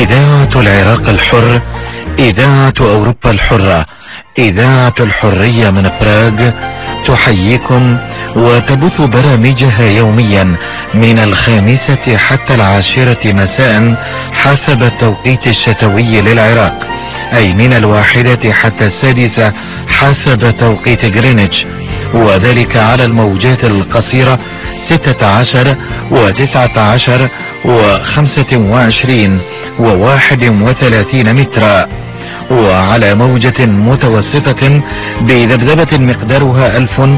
إذاعة العراق الحر، إذاعة أوروبا الحرة، إذاعة الحرية من براغ تحييكم وتبث برامجها يوميا من 5 حتى 10 مساء حسب التوقيت الشتوي للعراق، أي من 1 حتى 6 حسب توقيت جرينتش، وذلك على الموجات القصيرة 16 و19 و25 و31 مترا، وعلى موجة متوسطة بذبذبة مقدارها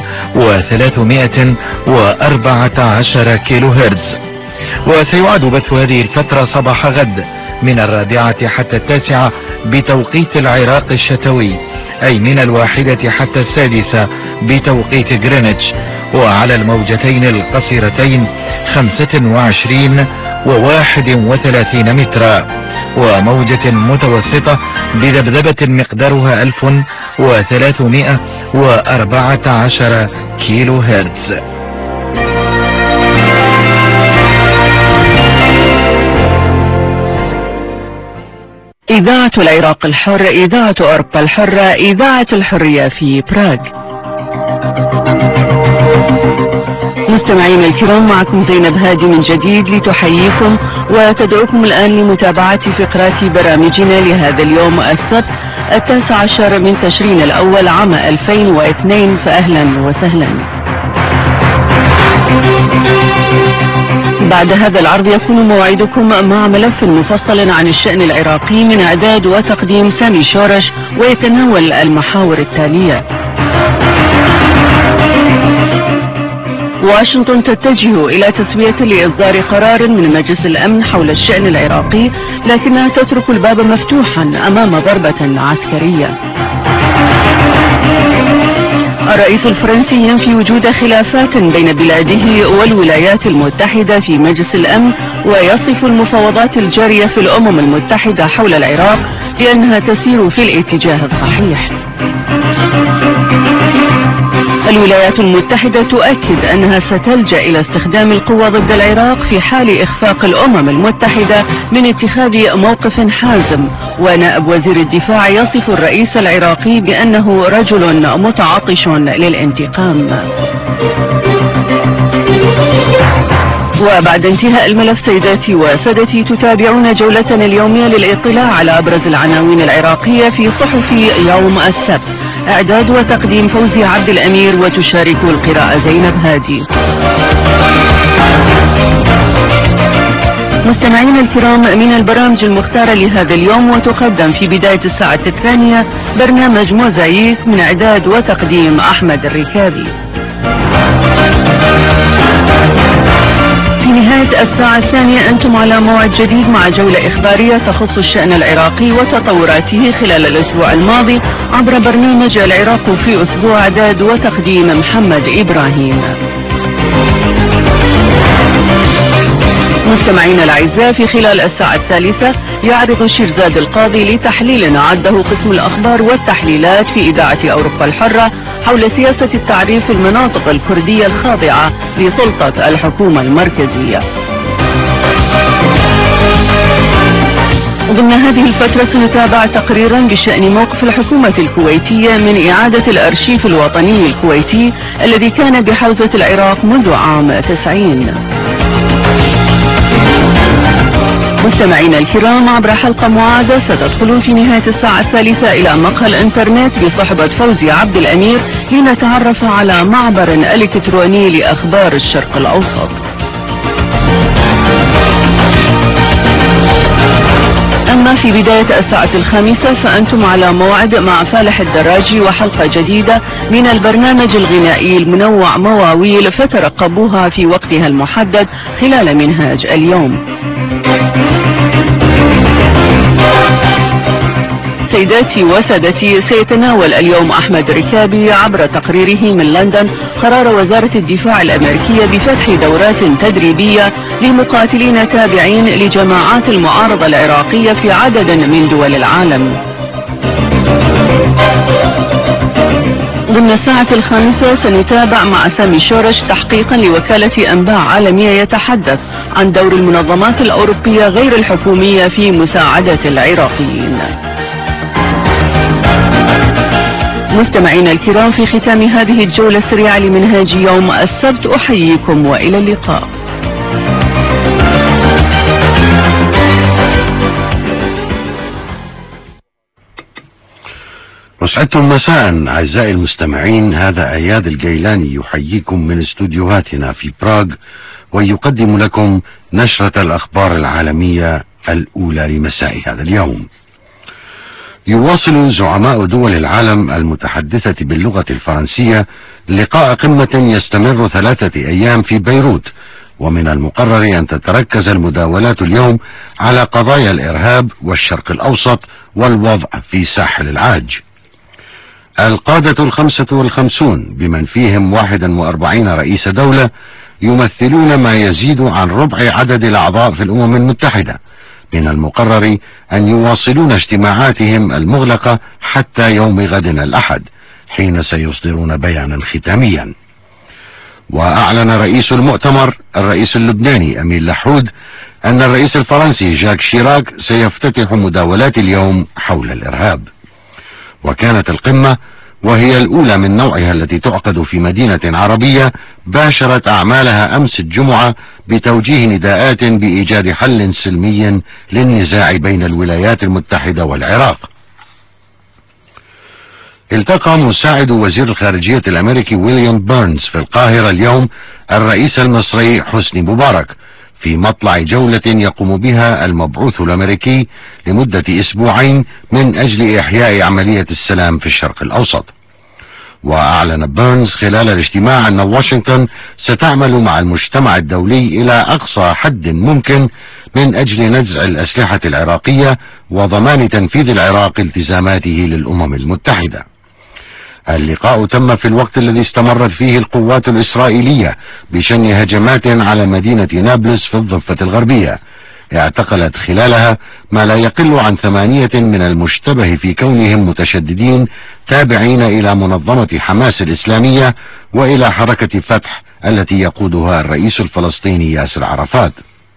1314 كيلو هرتز. وسيعاد بث هذه الفترة صباح غد من 4 حتى 9 بتوقيت العراق الشتوي، أي من 1 حتى 6 بتوقيت جرينتش، وعلى الموجتين القصيرتين 25 و31 مترا، وموجة متوسطة بذبذبة مقدارها 1314 كيلو هرتز. إذاعة العراق الحر، إذاعة أوروبا الحرة، إذاعة الحرية في براغ. مستمعين الكرام، معكم زينب هادي من جديد لتحييكم وتدعوكم الآن لمتابعة فقرات برامجنا لهذا اليوم السبت 19 من تشرين الأول عام 2002، فأهلا وسهلا. بعد هذا العرض يكون موعدكم مع ملف مفصل عن الشأن العراقي من إعداد وتقديم سامي شورش، ويتناول المحاور التالية: واشنطن تتجه إلى تسوية لإصدار قرار من مجلس الأمن حول الشأن العراقي، لكنها تترك الباب مفتوحا أمام ضربة عسكرية. الرئيس الفرنسي ينفي وجود خلافات بين بلاده والولايات المتحدة في مجلس الأمن، ويصف المفاوضات الجارية في الأمم المتحدة حول العراق بأنها تسير في الاتجاه الصحيح. الولايات المتحدة تؤكد أنها ستلجأ إلى استخدام القوة ضد العراق في حال إخفاق الأمم المتحدة من اتخاذ موقف حازم، ونائب وزير الدفاع يصف الرئيس العراقي بأنه رجل متعطش للانتقام. وبعد انتهاء الملف سيداتي وسادتي، تتابعون جولتنا اليومية للإطلاع على أبرز العناوين العراقية في صحف يوم السبت. إعداد وتقديم فوزي عبد الأمير، وتشارك القراءة زينب هادي. مستمعين الكرام، من البرامج المختارة لهذا اليوم وتقدم في بداية الساعة 2 برنامج موزايك من إعداد وتقديم أحمد الركابي. في نهاية الساعة 2 أنتم على موعد جديد مع جولة إخبارية تخص الشأن العراقي وتطوراته خلال الأسبوع الماضي عبر برنامج العراق في أسبوع، إعداد وتقديم محمد إبراهيم. مستمعينا الأعزاء، في خلال الساعة 3 يعرض شيرزاد القاضي لتحليل عده قسم الأخبار والتحليلات في إذاعة أوروبا الحرة حول سياسة التعريف في المناطق الكردية الخاضعة لسلطة الحكومة المركزية. ضمن هذه الفترة سنتابع تقريرا بشأن موقف الحكومة الكويتية من إعادة الأرشيف الوطني الكويتي الذي كان بحوزة العراق منذ عام 90. مستمعينا الكرام، عبر حلقة معادة ستدخلون في نهاية الساعة 3 إلى مقهى الإنترنت بصحبة فوزي عبد الأمير لنتعرف على معبر إلكتروني لأخبار الشرق الأوسط. أما في بداية الساعة 5 فأنتم على موعد مع فالح الدراجي وحلقة جديدة من البرنامج الغنائي المنوع مواويل، فترقبوها في وقتها المحدد خلال منهاج اليوم. سيداتي وسادتي، سيتناول اليوم أحمد ركابي عبر تقريره من لندن قرار وزارة الدفاع الأمريكية بفتح دورات تدريبية لمقاتلين تابعين لجماعات المعارضة العراقية في عدد من دول العالم. ضمن الساعة 5 سنتابع مع سامي شورش تحقيقا لوكالة أنباء عالمية يتحدث عن دور المنظمات الأوروبية غير الحكومية في مساعدة العراقيين. مستمعينا الكرام، في ختام هذه الجولة السريعة لمنهاج يوم السبت أحييكم وإلى اللقاء. وسعدتم مساء أعزائي المستمعين، هذا أياد الجيلاني يحييكم من استوديوهاتنا في براغ ويقدم لكم نشرة الأخبار العالمية الأولى لمساء هذا اليوم. يواصل زعماء دول العالم المتحدثة باللغة الفرنسية لقاء قمة يستمر 3 أيام في بيروت، ومن المقرر أن تتركز المداولات اليوم على قضايا الإرهاب والشرق الأوسط والوضع في ساحل العاج. القادة 55 بمن فيهم 41 رئيس دولة يمثلون ما يزيد عن ربع عدد الأعضاء في الأمم المتحدة، من المقرر أن يواصلون اجتماعاتهم المغلقة حتى يوم غد الأحد، حين سيصدرون بيانا ختاميا. وأعلن رئيس المؤتمر الرئيس اللبناني أمين لحود أن الرئيس الفرنسي جاك شيراك سيفتتح مداولات اليوم حول الإرهاب. وكانت القمة، وهي الأولى من نوعها التي تعقد في مدينة عربية، باشرت أعمالها أمس الجمعة بتوجيه نداءات بإيجاد حل سلمي للنزاع بين الولايات المتحدة والعراق. التقى مساعد وزير الخارجية الأمريكي ويليام بيرنز في القاهرة اليوم الرئيس المصري حسني مبارك في مطلع جولة يقوم بها المبعوث الأمريكي لمدة أسبوعين من أجل إحياء عملية السلام في الشرق الأوسط. وأعلن بيرنز خلال الاجتماع أن واشنطن ستعمل مع المجتمع الدولي إلى أقصى حد ممكن من أجل نزع الأسلحة العراقية وضمان تنفيذ العراق التزاماته للأمم المتحدة. اللقاء تم في الوقت الذي استمرت فيه القوات الإسرائيلية بشن هجمات على مدينة نابلس في الضفة الغربية، اعتقلت خلالها ما لا يقل عن 8 من المشتبه في كونهم متشددين تابعين إلى منظمة حماس الإسلامية وإلى حركة فتح التي يقودها الرئيس الفلسطيني ياسر عرفات.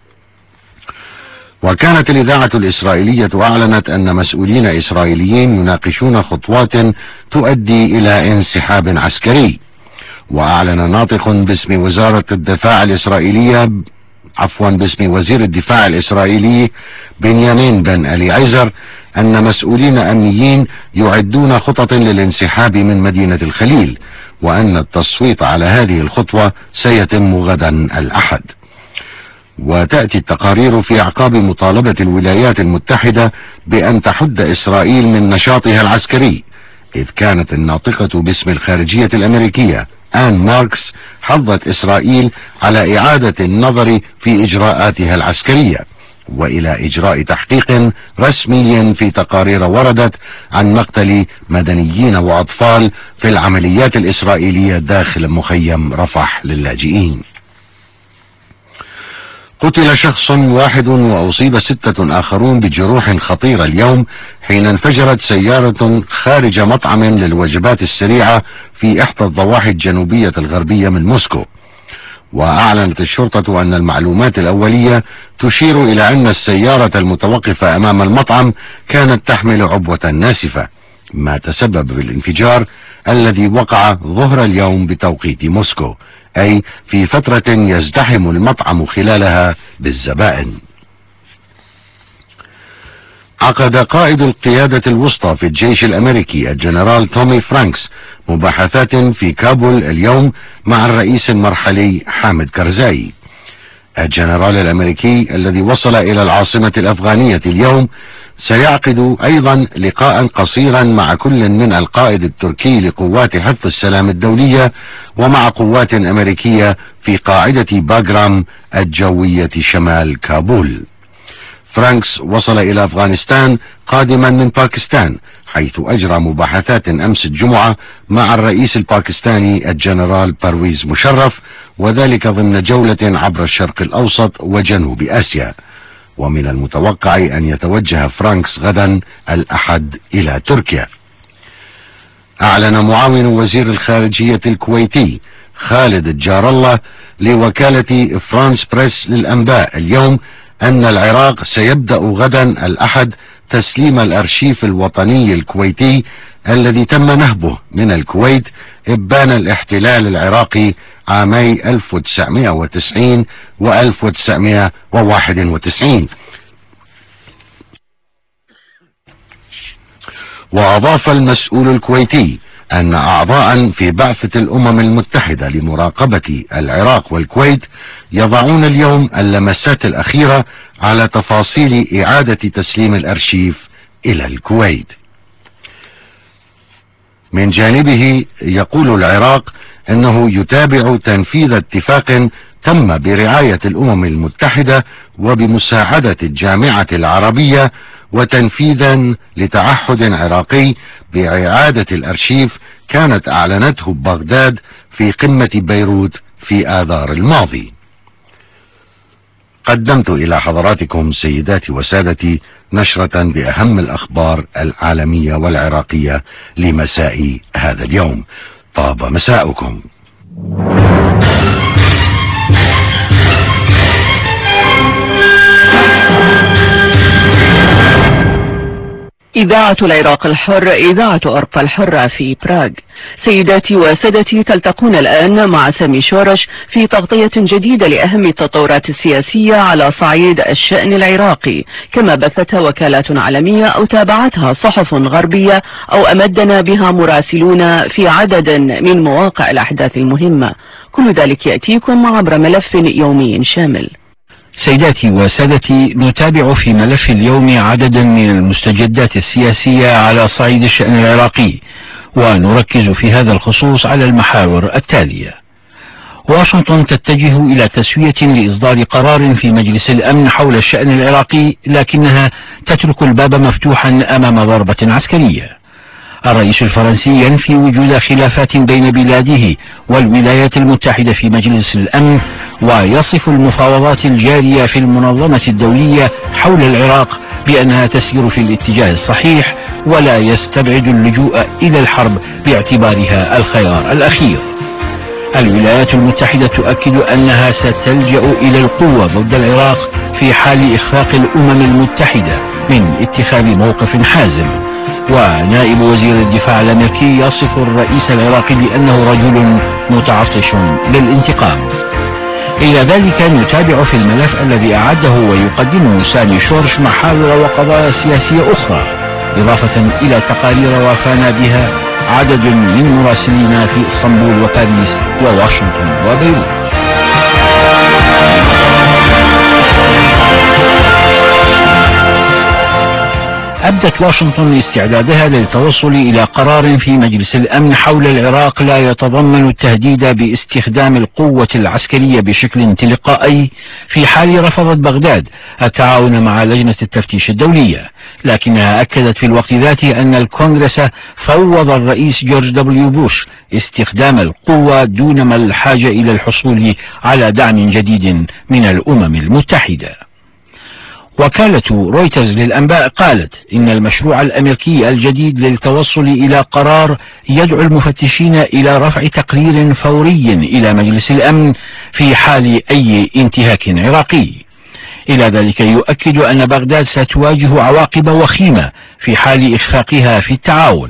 وكانت الإذاعة الإسرائيلية أعلنت أن مسؤولين إسرائيليين يناقشون خطوات تؤدي إلى انسحاب عسكري. وأعلن ناطق باسم وزارة الدفاع الإسرائيلية باسم وزير الدفاع الإسرائيلي بنيامين بن أليعزر أن مسؤولين أمنيين يعدون خطط للانسحاب من مدينة الخليل، وأن التصويت على هذه الخطوة سيتم غدا الأحد. وتأتي التقارير في أعقاب مطالبة الولايات المتحدة بأن تحد إسرائيل من نشاطها العسكري، إذ كانت الناطقة باسم الخارجية الأمريكية آن ماركس حضت إسرائيل على إعادة النظر في إجراءاتها العسكرية وإلى إجراء تحقيق رسمي في تقارير وردت عن مقتل مدنيين وأطفال في العمليات الإسرائيلية داخل مخيم رفح للاجئين. قتل شخص واحد وأصيب 6 آخرون بجروح خطيرة اليوم حين انفجرت سيارة خارج مطعم للوجبات السريعة في إحدى الضواحي الجنوبية الغربية من موسكو. وأعلنت الشرطة أن المعلومات الأولية تشير إلى أن السيارة المتوقفة أمام المطعم كانت تحمل عبوة ناسفة، ما تسبب بالانفجار الذي وقع ظهر اليوم بتوقيت موسكو، أي في فترة يزدحم المطعم خلالها بالزبائن. عقد قائد القيادة الوسطى في الجيش الأمريكي الجنرال تومي فرانكس مباحثات في كابول اليوم مع الرئيس المرحلي حامد كرزاي. الجنرال الأمريكي الذي وصل إلى العاصمة الأفغانية اليوم سيعقد أيضا لقاء قصيرا مع كل من القائد التركي لقوات حفظ السلام الدولية ومع قوات أمريكية في قاعدة باغرام الجوية شمال كابول. فرانكس وصل إلى أفغانستان قادما من باكستان، حيث أجرى مباحثات أمس الجمعة مع الرئيس الباكستاني الجنرال برويز مشرف، وذلك ضمن جولة عبر الشرق الأوسط وجنوب آسيا. ومن المتوقع أن يتوجه فرانكس غدا الأحد إلى تركيا. أعلن معاون وزير الخارجية الكويتي خالد الجار الله لوكالة فرانس بريس للأنباء اليوم أن العراق سيبدأ غدا الأحد تسليم الأرشيف الوطني الكويتي الذي تم نهبه من الكويت إبان الاحتلال العراقي عامي 1990 و 1991. وأضاف المسؤول الكويتي أن أعضاء في بعثة الأمم المتحدة لمراقبة العراق والكويت يضعون اليوم اللمسات الأخيرة على تفاصيل إعادة تسليم الأرشيف إلى الكويت. من جانبه يقول العراق أنه يتابع تنفيذ اتفاق تم برعاية الأمم المتحدة وبمساعدة الجامعة العربية وتنفيذا لتعهد عراقي بإعادة الأرشيف كانت أعلنته بغداد في قمة بيروت في آذار الماضي. قدمت إلى حضراتكم سيداتي وسادتي نشرة بأهم الأخبار العالمية والعراقية لمساء هذا اليوم. طاب مساؤكم. إذاعة العراق الحر، إذاعة أوروبا الحرة في براغ. سيداتي وسادتي، تلتقون الآن مع سامي شورش في تغطية جديدة لأهم التطورات السياسية على صعيد الشأن العراقي، كما بثتها وكالات عالمية أو تابعتها صحف غربية أو أمدنا بها مراسلون في عدد من مواقع الأحداث المهمة. كل ذلك يأتيكم عبر ملف يومي شامل. سيداتي وسادتي، نتابع في ملف اليوم عددا من المستجدات السياسية على صعيد الشأن العراقي، ونركز في هذا الخصوص على المحاور التالية. واشنطن تتجه إلى تسوية لإصدار قرار في مجلس الأمن حول الشأن العراقي، لكنها تترك الباب مفتوحا أمام ضربة عسكرية. الرئيس الفرنسي ينفي وجود خلافات بين بلاده والولايات المتحدة في مجلس الأمن، ويصف المفاوضات الجارية في المنظمة الدولية حول العراق بأنها تسير في الاتجاه الصحيح، ولا يستبعد اللجوء إلى الحرب باعتبارها الخيار الأخير. الولايات المتحدة تؤكد أنها ستلجأ إلى القوة ضد العراق في حال إخفاق الأمم المتحدة من اتخاذ موقف حازم. ونائب وزير الدفاع الأمريكي يصف الرئيس العراقي بأنه رجل متعطش للانتقام. إلى ذلك نتابع في الملف الذي أعده ويقدمه سامي شورش محاور وقضايا سياسية أخرى، إضافة إلى تقارير وافانا بها عدد من مراسلين في اسطنبول وباريس وواشنطن وبيروت. أبدت واشنطن استعدادها للتوصل إلى قرار في مجلس الأمن حول العراق لا يتضمن التهديد باستخدام القوة العسكرية بشكل تلقائي في حال رفضت بغداد التعاون مع لجنة التفتيش الدولية، لكنها أكدت في الوقت ذاته أن الكونغرس فوض الرئيس جورج دبليو بوش استخدام القوة دونما الحاجة إلى الحصول على دعم جديد من الأمم المتحدة. وكالة رويترز للأنباء قالت إن المشروع الأمريكي الجديد للتوصل إلى قرار يدعو المفتشين إلى رفع تقرير فوري إلى مجلس الأمن في حال أي انتهاك عراقي. إلى ذلك يؤكد أن بغداد ستواجه عواقب وخيمة في حال إخفاقها في التعاون.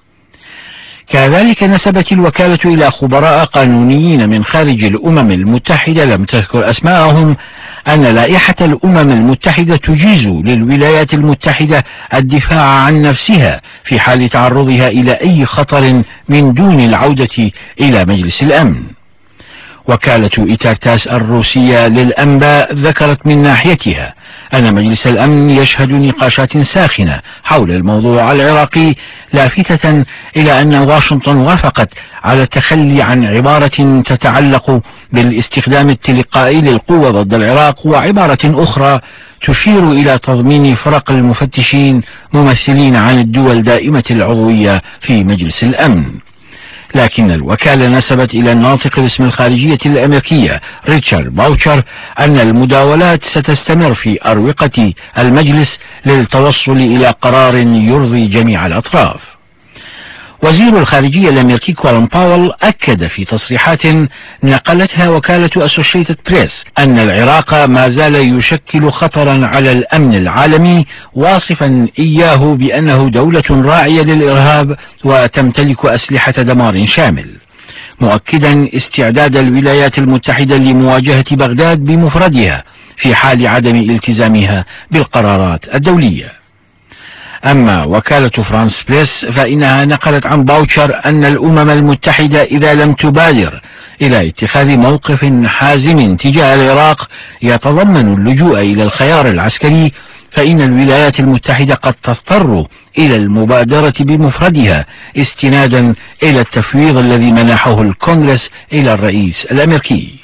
كذلك نسبت الوكالة إلى خبراء قانونيين من خارج الأمم المتحدة لم تذكر أسماءهم أن لائحة الأمم المتحدة تجيز للولايات المتحدة الدفاع عن نفسها في حال تعرضها إلى أي خطر من دون العودة إلى مجلس الأمن. وكالة إيتارتاس الروسية للأنباء ذكرت من ناحيتها أن مجلس الأمن يشهد نقاشات ساخنة حول الموضوع العراقي، لافتة إلى أن واشنطن وافقت على التخلي عن عبارة تتعلق بالاستخدام التلقائي للقوة ضد العراق، وعبارة أخرى تشير إلى تضمين فرق المفتشين ممثلين عن الدول دائمة العضوية في مجلس الأمن. لكن الوكالة نسبت إلى الناطق باسم الخارجية الأمريكية ريتشارد باوتشر أن المداولات ستستمر في أروقة المجلس للتوصل إلى قرار يرضي جميع الأطراف. وزير الخارجية الأمريكي كولين باول أكد في تصريحات نقلتها وكالة أسوشيتد بريس أن العراق ما زال يشكل خطرا على الأمن العالمي، واصفا إياه بأنه دولة راعية للإرهاب وتمتلك أسلحة دمار شامل، مؤكدا استعداد الولايات المتحدة لمواجهة بغداد بمفردها في حال عدم التزامها بالقرارات الدولية. أما وكالة فرانس بريس فإنها نقلت عن باوتشر أن الأمم المتحدة إذا لم تبادر إلى اتخاذ موقف حازم تجاه العراق يتضمن اللجوء إلى الخيار العسكري، فإن الولايات المتحدة قد تضطر إلى المبادرة بمفردها استنادا إلى التفويض الذي منحه الكونغرس إلى الرئيس الأمريكي.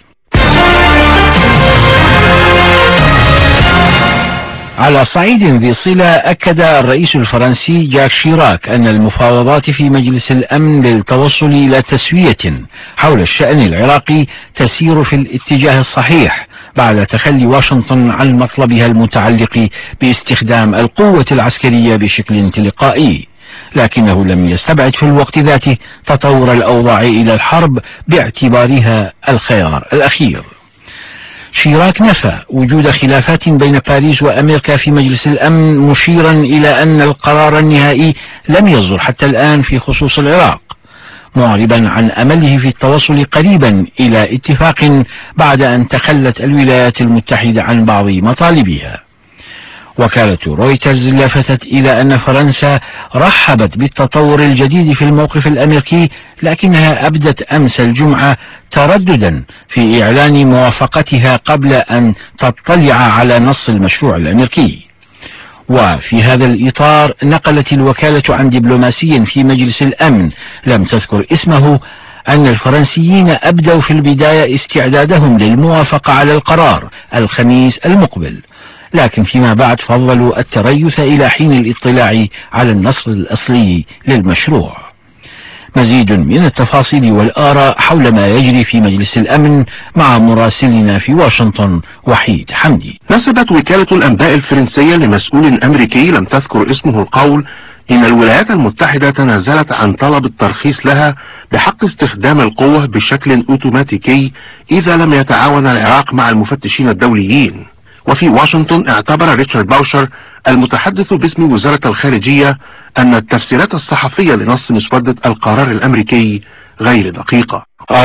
على صعيد ذي صلة، أكد الرئيس الفرنسي جاك شيراك أن المفاوضات في مجلس الأمن للتوصل إلى تسوية حول الشأن العراقي تسير في الاتجاه الصحيح بعد تخلي واشنطن عن مطلبها المتعلق باستخدام القوة العسكرية بشكل تلقائي، لكنه لم يستبعد في الوقت ذاته تطور الأوضاع إلى الحرب باعتبارها الخيار الأخير. شيراك نفى وجود خلافات بين باريس وأمريكا في مجلس الأمن، مشيرا إلى أن القرار النهائي لم يصدر حتى الآن في خصوص العراق، معربا عن أمله في التوصل قريبا إلى اتفاق بعد أن تخلت الولايات المتحدة عن بعض مطالبها. وكالة رويترز لفتت إلى أن فرنسا رحبت بالتطور الجديد في الموقف الأمريكي، لكنها أبدت أمس الجمعة ترددا في إعلان موافقتها قبل أن تطلع على نص المشروع الأمريكي. وفي هذا الإطار نقلت الوكالة عن دبلوماسي في مجلس الأمن لم تذكر اسمه أن الفرنسيين أبدوا في البداية استعدادهم للموافقة على القرار الخميس المقبل، لكن فيما بعد فضلوا التريث إلى حين الاطلاع على النص الأصلي للمشروع. مزيد من التفاصيل والآراء حول ما يجري في مجلس الأمن مع مراسلنا في واشنطن وحيد حمدي. نسبت وكالة الأنباء الفرنسية لمسؤول أمريكي لم تذكر اسمه القول إن الولايات المتحدة تنازلت عن طلب الترخيص لها بحق استخدام القوة بشكل أوتوماتيكي إذا لم يتعاون العراق مع المفتشين الدوليين. وفي واشنطن اعتبر ريتشارد باوشر المتحدث باسم وزارة الخارجية أن التفسيرات الصحفية لنص مسودة القرار الأمريكي غير دقيقة.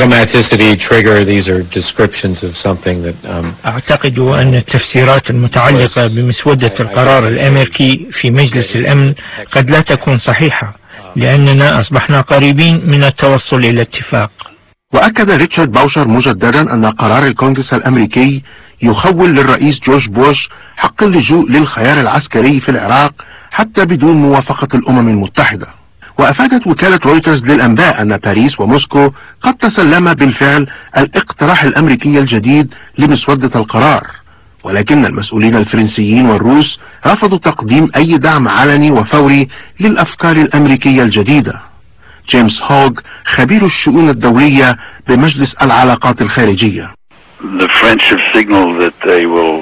أعتقد أن التفسيرات المتعلقة بمسودة القرار الأمريكي في مجلس الأمن قد لا تكون صحيحة، لأننا أصبحنا قريبين من التوصل إلى اتفاق. وأكد ريتشارد باوشر مجددا أن قرار الكونغرس الأمريكي يخول للرئيس جورج بوش حق اللجوء للخيار العسكري في العراق حتى بدون موافقة الأمم المتحدة. وأفادت وكالة رويترز للأنباء أن باريس وموسكو قد تسلما بالفعل الاقتراح الأمريكي الجديد لمسودة القرار، ولكن المسؤولين الفرنسيين والروس رفضوا تقديم أي دعم علني وفوري للأفكار الأمريكية الجديدة. جيمس هوغ خبير الشؤون الدولية بمجلس العلاقات الخارجية. The French have signaled that they will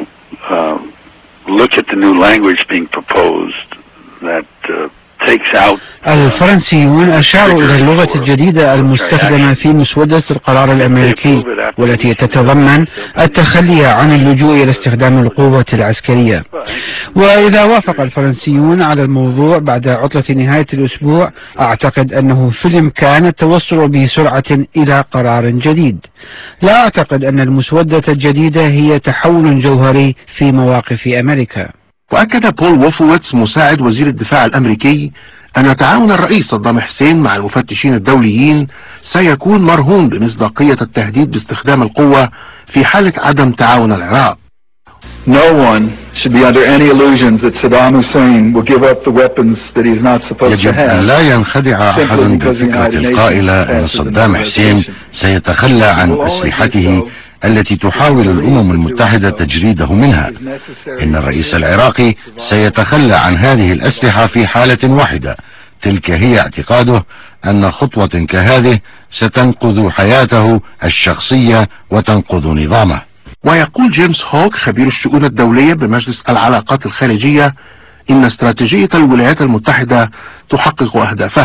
look at the new language being proposed that takes out. الفرنسيون أشاروا إلى اللغة الجديدة المستخدمة في مسودة القرار الأمريكي والتي تتضمن التخلي عن اللجوء إلى استخدام القوة العسكرية. وإذا وافق الفرنسيون على الموضوع بعد عطلة نهاية الأسبوع، أعتقد أنه في الإمكان التوصل بسرعة إلى قرار جديد. لا أعتقد أن المسودة الجديدة هي تحول جوهري في مواقف أمريكا. وأكد بول ووفويتس مساعد وزير الدفاع الأمريكي أن تعاون الرئيس صدام حسين مع المفتشين الدوليين سيكون مرهون بمصداقية التهديد باستخدام القوة في حالة عدم تعاون العراق. No one should be under any illusions that Saddam Hussein will give up the weapons that he's not supposed to يجب have. أن لا ينخدع أحد بالفكرة القائلة أن صدام حسين سيتخلى عن أسلحته التي تحاول الأمم المتحدة تجريده منها. إن الرئيس العراقي سيتخلى عن هذه الأسلحة في حالة واحدة، تلك هي اعتقاده أن خطوة كهذه ستنقذ حياته الشخصية وتنقذ نظامه. ويقول جيمس هوغ خبير الشؤون الدولية بمجلس العلاقات الخارجية إن استراتيجية الولايات المتحدة تحقق أهدافها.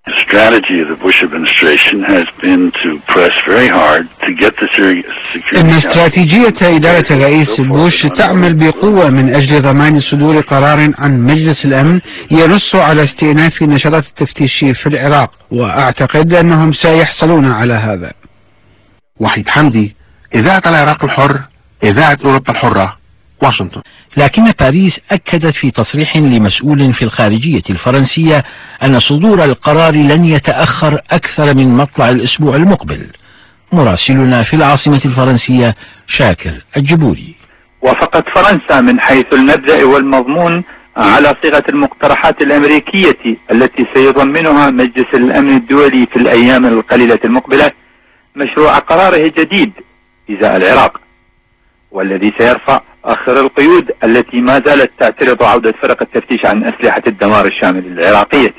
إن استراتيجية إدارة الرئيس بوش تعمل بقوة من أجل ضمان صدور قرار عن مجلس الأمن ينص على استئناف نشاطات التفتيش في العراق، وأعتقد أنهم سيحصلون على هذا. وحيد حمدي، إذاعة العراق الحر، إذاعة أوروبا الحرة، واشنطن. لكن باريس أكدت في تصريح لمسؤول في الخارجية الفرنسية أن صدور القرار لن يتأخر أكثر من مطلع الأسبوع المقبل. مراسلنا في العاصمة الفرنسية شاكر الجبوري. وافقت فرنسا من حيث المبدأ والمضمون على صيغة المقترحات الأمريكية التي سيضمنها مجلس الأمن الدولي في الأيام القليلة المقبلة مشروع قراره الجديد إزاء العراق، والذي سيرفع آخر القيود التي ما زالت تعترض عودة فرق التفتيش عن أسلحة الدمار الشامل العراقية،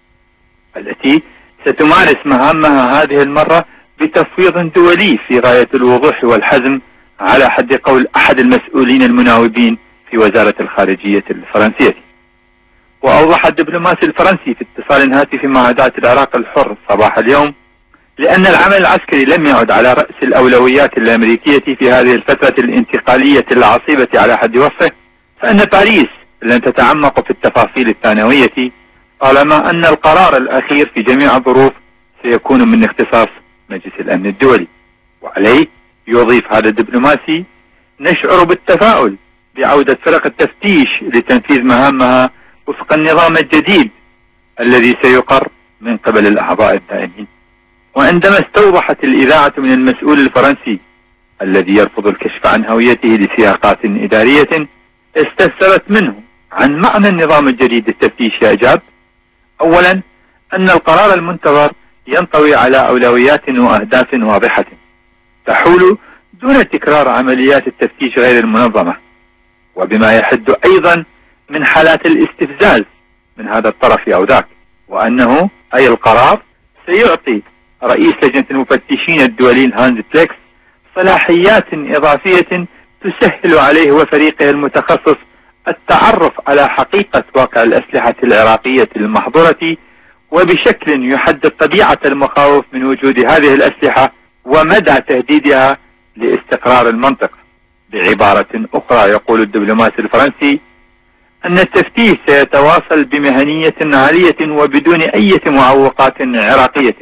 التي ستمارس مهامها هذه المرة بتفويض دولي في غاية الوضوح والحزم على حد قول أحد المسؤولين المناوبين في وزارة الخارجية الفرنسية. وأوضح الدبلوماسي الفرنسي في اتصال هاتفي مع إذاعة العراق الحر صباح اليوم لأن العمل العسكري لم يعد على رأس الأولويات الأمريكية في هذه الفترة الانتقالية العصيبة على حد وصفه، فإن باريس لن تتعمق في التفاصيل الثانوية طالما أن القرار الأخير في جميع الظروف سيكون من اختصاص مجلس الأمن الدولي. وعليه يضيف هذا الدبلوماسي: نشعر بالتفاؤل بعودة فرق التفتيش لتنفيذ مهامها وفق النظام الجديد الذي سيقر من قبل الأعضاء الدائمين. وعندما استوضحت الإذاعة من المسؤول الفرنسي الذي يرفض الكشف عن هويته لسياقات إدارية استفسرت منه عن معنى النظام الجديد للتفتيش، أجاب: أولا أن القرار المنتظر ينطوي على أولويات وأهداف واضحة تحول دون تكرار عمليات التفتيش غير المنظمة، وبما يحد أيضا من حالات الاستفزاز من هذا الطرف أو ذاك، وأنه أي القرار سيعطي رئيس لجنة المفتشين الدوليين هانز بليكس صلاحيات إضافية تسهل عليه وفريقه المتخصص التعرف على حقيقة واقع الأسلحة العراقية المحظورة وبشكل يحدد طبيعة المخاوف من وجود هذه الأسلحة ومدى تهديدها لاستقرار المنطقة. بعبارة أخرى يقول الدبلوماسي الفرنسي أن التفتيش سيتواصل بمهنية عالية وبدون أي معوقات عراقية،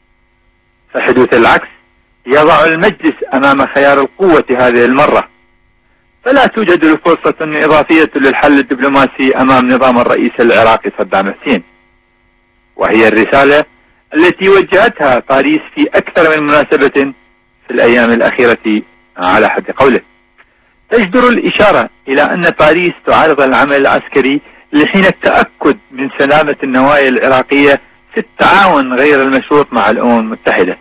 فحدوث العكس يضع المجلس أمام خيار القوة هذه المرة، فلا توجد فرصة إضافية للحل الدبلوماسي أمام نظام الرئيس العراقي صدام حسين، وهي الرسالة التي وجهتها باريس في أكثر من مناسبة في الأيام الأخيرة على حد قوله. تجدر الإشارة إلى أن باريس تعارض العمل العسكري لحين التأكد من سلامة النوايا العراقية في التعاون غير المشروط مع الأمم المتحدة.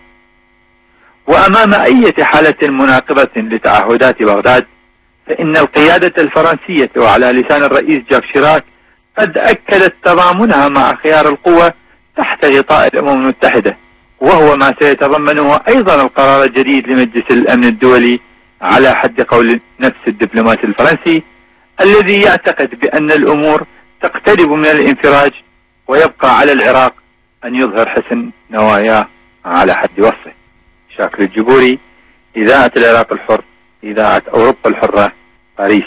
وأمام أي حالة مناقضة لتعهدات بغداد فإن القيادة الفرنسية وعلى لسان الرئيس جاك شيراك قد أكدت تضامنها مع خيار القوة تحت غطاء الأمم المتحدة، وهو ما سيتضمنه أيضا القرار الجديد لمجلس الأمن الدولي على حد قول نفس الدبلوماسي الفرنسي الذي يعتقد بأن الأمور تقترب من الانفراج ويبقى على العراق أن يظهر حسن نواياه على حد وصفه. شاكر الجبوري، إذاعة العراق الحر، إذاعة أوروبا الحرة، باريس.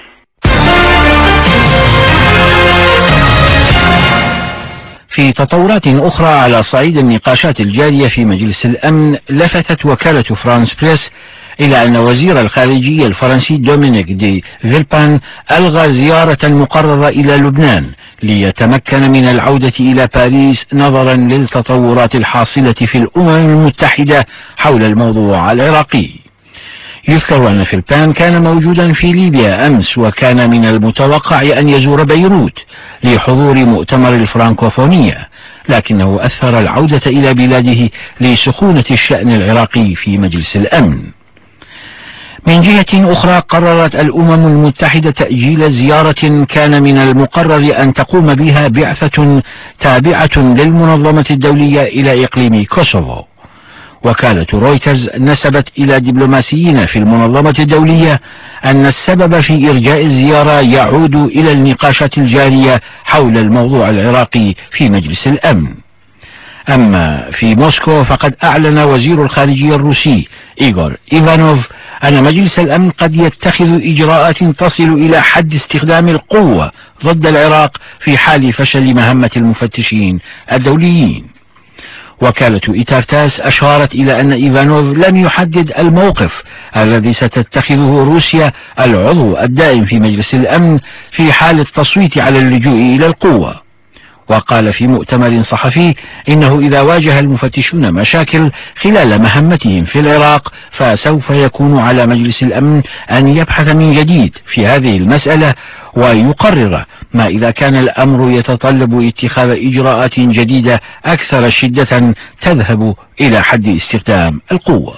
في تطورات أخرى على صعيد النقاشات الجارية في مجلس الأمن، لفتت وكالة فرانس بريس إلى أن وزير الخارجية الفرنسي دومينيك دي فيلبان ألغى زيارة مقررة إلى لبنان ليتمكن من العودة إلى باريس نظرا للتطورات الحاصلة في الأمم المتحدة حول الموضوع العراقي. يذكر أن فيلبان كان موجودا في ليبيا أمس، وكان من المتوقع أن يزور بيروت لحضور مؤتمر الفرانكوفونية، لكنه أثر العودة إلى بلاده لسخونة الشأن العراقي في مجلس الأمن. من جهة أخرى، قررت الأمم المتحدة تأجيل زيارة كان من المقرر أن تقوم بها بعثة تابعة للمنظمة الدولية إلى إقليم كوسوفو. وكالة رويترز نسبت إلى دبلوماسيين في المنظمة الدولية أن السبب في إرجاء الزيارة يعود إلى النقاشات الجارية حول الموضوع العراقي في مجلس الأمن. أما في موسكو فقد أعلن وزير الخارجية الروسي إيغور إيفانوف أن مجلس الأمن قد يتخذ إجراءات تصل إلى حد استخدام القوة ضد العراق في حال فشل مهمة المفتشين الدوليين. وكالة إيتارتاس أشارت إلى أن إيفانوف لم يحدد الموقف الذي ستتخذه روسيا العضو الدائم في مجلس الأمن في حال التصويت على اللجوء إلى القوة. وقال في مؤتمر صحفي إنه إذا واجه المفتشون مشاكل خلال مهمتهم في العراق فسوف يكون على مجلس الأمن أن يبحث من جديد في هذه المسألة ويقرر ما إذا كان الأمر يتطلب اتخاذ إجراءات جديدة أكثر شدة تذهب إلى حد استخدام القوة.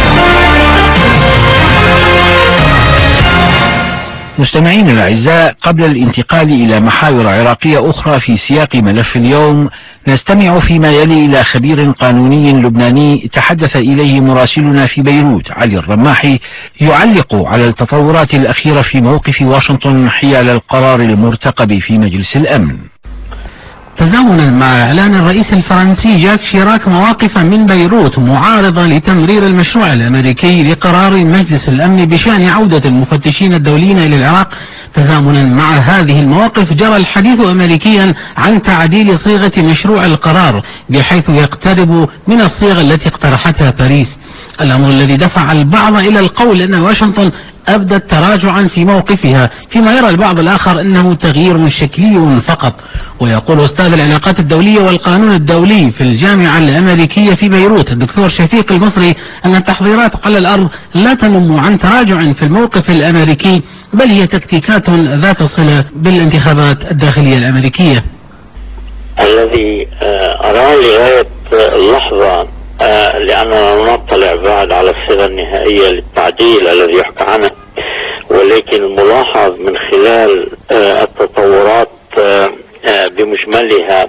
مستمعين الأعزاء، قبل الانتقال إلى محاور عراقية أخرى في سياق ملف اليوم، نستمع فيما يلي إلى خبير قانوني لبناني تحدث إليه مراسلنا في بيروت علي الرماحي يعلق على التطورات الأخيرة في موقف واشنطن حيال القرار المرتقب في مجلس الأمن. تزامنا مع إعلان الرئيس الفرنسي جاك شيراك مواقف من بيروت معارضة لتمرير المشروع الأمريكي لقرار مجلس الأمن بشأن عودة المفتشين الدوليين إلى العراق، تزامنا مع هذه المواقف جرى الحديث أمريكيا عن تعديل صيغة مشروع القرار بحيث يقترب من الصيغة التي اقترحتها باريس، الأمر الذي دفع البعض إلى القول أن واشنطن أبدت تراجعا في موقفها، فيما يرى البعض الآخر أنه تغيير شكلي فقط. ويقول أستاذ العلاقات الدولية والقانون الدولي في الجامعة الأمريكية في بيروت الدكتور شفيق المصري أن التحضيرات على الأرض لا تنم عن تراجع في الموقف الأمريكي، بل هي تكتيكات ذات صلة بالانتخابات الداخلية الأمريكية. الذي أراه لغاية اللحظة لأننا نطلع بعد على الصيغة النهائية للتعديل الذي يحكى عنه، ولكن الملاحظ من خلال التطورات بمجملها،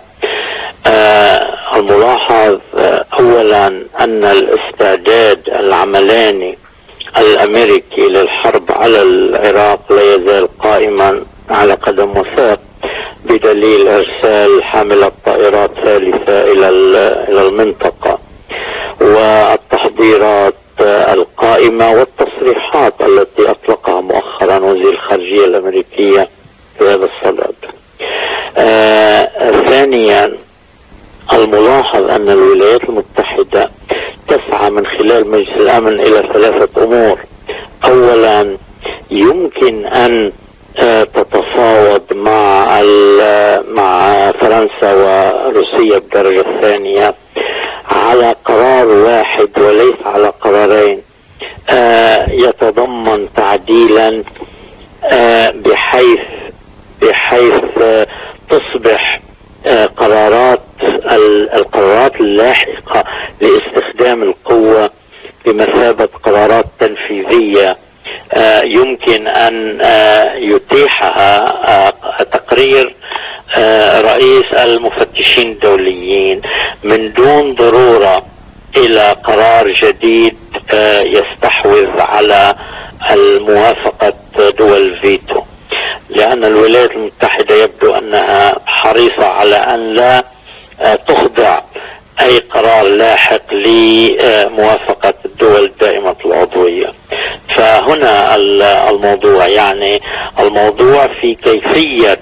الملاحظ أولا أن الاستعداد العملاني الأمريكي للحرب على العراق لا يزال قائما على قدم وساق، بدليل إرسال حاملة طائرات ثالثة إلى المنطقة، والتحضيرات القائمة والتصريحات التي أطلقها مؤخرا وزير الخارجية الأمريكية في هذا الصدد. ثانيا، الملاحظ أن الولايات المتحدة تسعى من خلال مجلس الأمن إلى ثلاثة أمور. أولا، يمكن أن تتفاوض مع فرنسا وروسيا بالدرجة الثانية على قرار واحد وليس على قرارين، يتضمن تعديلا بحيث تصبح القرارات اللاحقة لاستخدام القوة بمثابة قرارات تنفيذية يمكن أن يتيحها تقرير رئيس المفتشين الدوليين من دون ضرورة إلى قرار جديد يستحوذ على الموافقة دول الفيتو، لأن الولايات المتحدة يبدو أنها حريصة على أن لا تخضع أي قرار لاحق لموافقة الدول الدائمة العضوية. فهنا الموضوع، يعني الموضوع في كيفية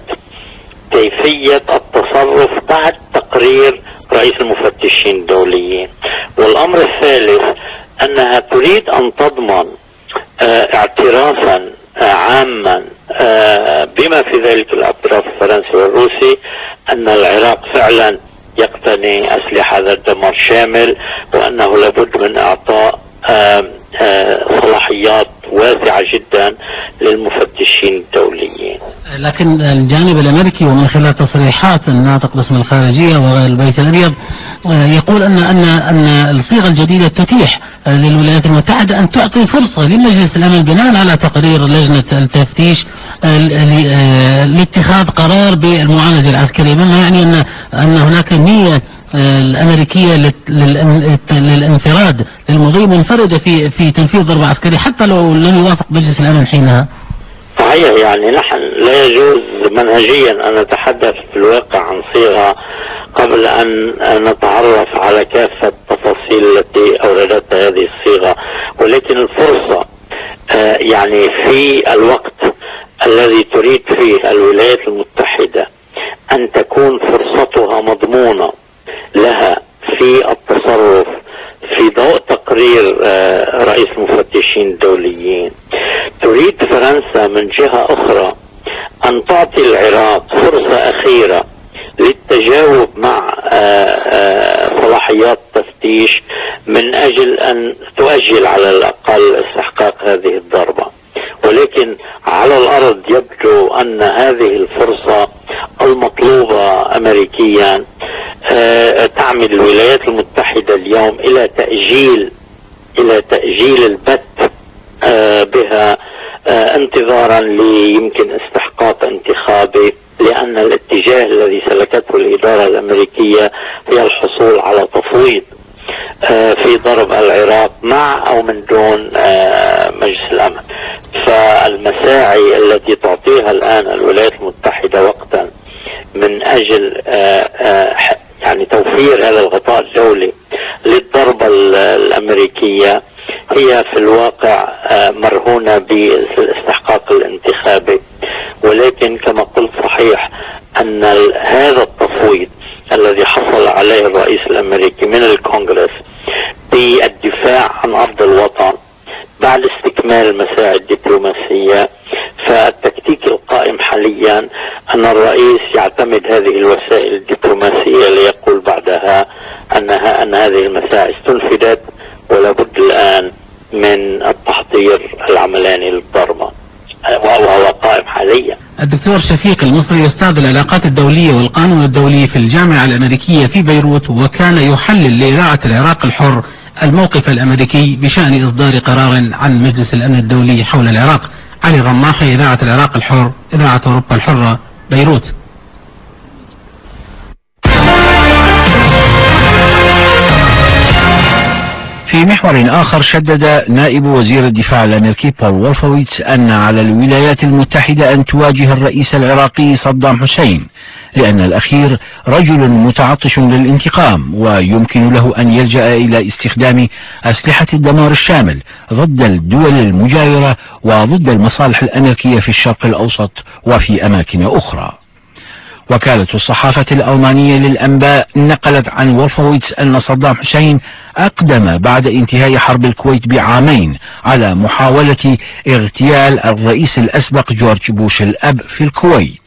التصرف بعد تقرير رئيس المفتشين الدوليين. والأمر الثالث أنها تريد أن تضمن اعترافا عاما بما في ذلك الاعتراف الفرنسي والروسي أن العراق فعلا يقتني أسلحة ذات دمار شامل، وأنه لابد من إعطاء صلاحيات واسعة جدا للمفتشين الدوليين. لكن الجانب الأمريكي ومن خلال تصريحات الناطق باسم الخارجية والبيت الأبيض يقول أن الصيغة الجديدة تتيح للولايات المتحدة أن تعطي فرصة لمجلس الأمن بناء على تقرير لجنة التفتيش لاتخاذ قرار بالمعالجة العسكرية، مما يعني أن هناك نية الأمريكية للانفراد للمضي منفردة في تنفيذ ضربة عسكرية حتى لو لم يوافق مجلس الأمن حينها. صحيح، صحيح، يعني نحن لا يجوز منهجيا أن نتحدث في الواقع عن صيغة قبل أن نتعرف على كافة التفاصيل التي أوردتها هذه الصيغة، ولكن الفرصة يعني في الوقت الذي تريد فيه الولايات المتحدة أن تكون فرصتها مضمونة لها في التصرف في ضوء تقرير رئيس المفتشين الدوليين، تريد فرنسا من جهة أخرى أن تعطي العراق فرصة أخيرة للتجاوب مع صلاحيات تفتيش من أجل أن تؤجل على الأقل استحقاق هذه الضربة. ولكن على الأرض يبدو أن هذه الفرصة المطلوبة أمريكيا تعمل الولايات المتحدة اليوم إلى تأجيل البت بها انتظارا ليمكن استحقاق انتخابي، لأن الاتجاه الذي سلكته الإدارة الأمريكية هي الحصول على تفويض في ضرب العراق مع أو من دون مجلس الأمن. فالمساعي التي تعطيها الآن الولايات المتحدة وقتا من أجل يعني توفير هذا الغطاء الدولي للضربة الأمريكية هي في الواقع مرهونة بالاستحقاق الانتخابي. ولكن كما قلت صحيح أن هذا التفويض الذي حصل عليه الرئيس الأمريكي من الكونغرس بالدفاع عن أرض الوطن بعد استكمال المساعي الدبلوماسية، فالتكتيك القائم حاليا أن الرئيس يعتمد هذه الوسائل الدبلوماسية ليقول بعدها أن هذه المساعي استنفذت ولا بد الآن من التحضير العملاني للضربة، وهو قائم حاليا. الدكتور شفيق المصري أستاذ العلاقات الدولية والقانون الدولي في الجامعة الأمريكية في بيروت، وكان يحلل لإذاعة العراق الحر الموقف الأمريكي بشأن إصدار قرار عن مجلس الأمن الدولي حول العراق. علي الرماحي، إذاعة العراق الحر، إذاعة أوروبا الحرة، بيروت. في محور آخر، شدد نائب وزير الدفاع الأمريكي بول وولفويتس أن على الولايات المتحدة أن تواجه الرئيس العراقي صدام حسين، لأن الأخير رجل متعطش للانتقام ويمكن له أن يلجأ إلى استخدام أسلحة الدمار الشامل ضد الدول المجاورة وضد المصالح الأمريكية في الشرق الأوسط وفي أماكن أخرى. وكالة الصحافة الألمانية للأنباء نقلت عن وولفويتس أن صدام حسين أقدم بعد انتهاء حرب الكويت بعامين على محاولة اغتيال الرئيس الأسبق جورج بوش الأب في الكويت.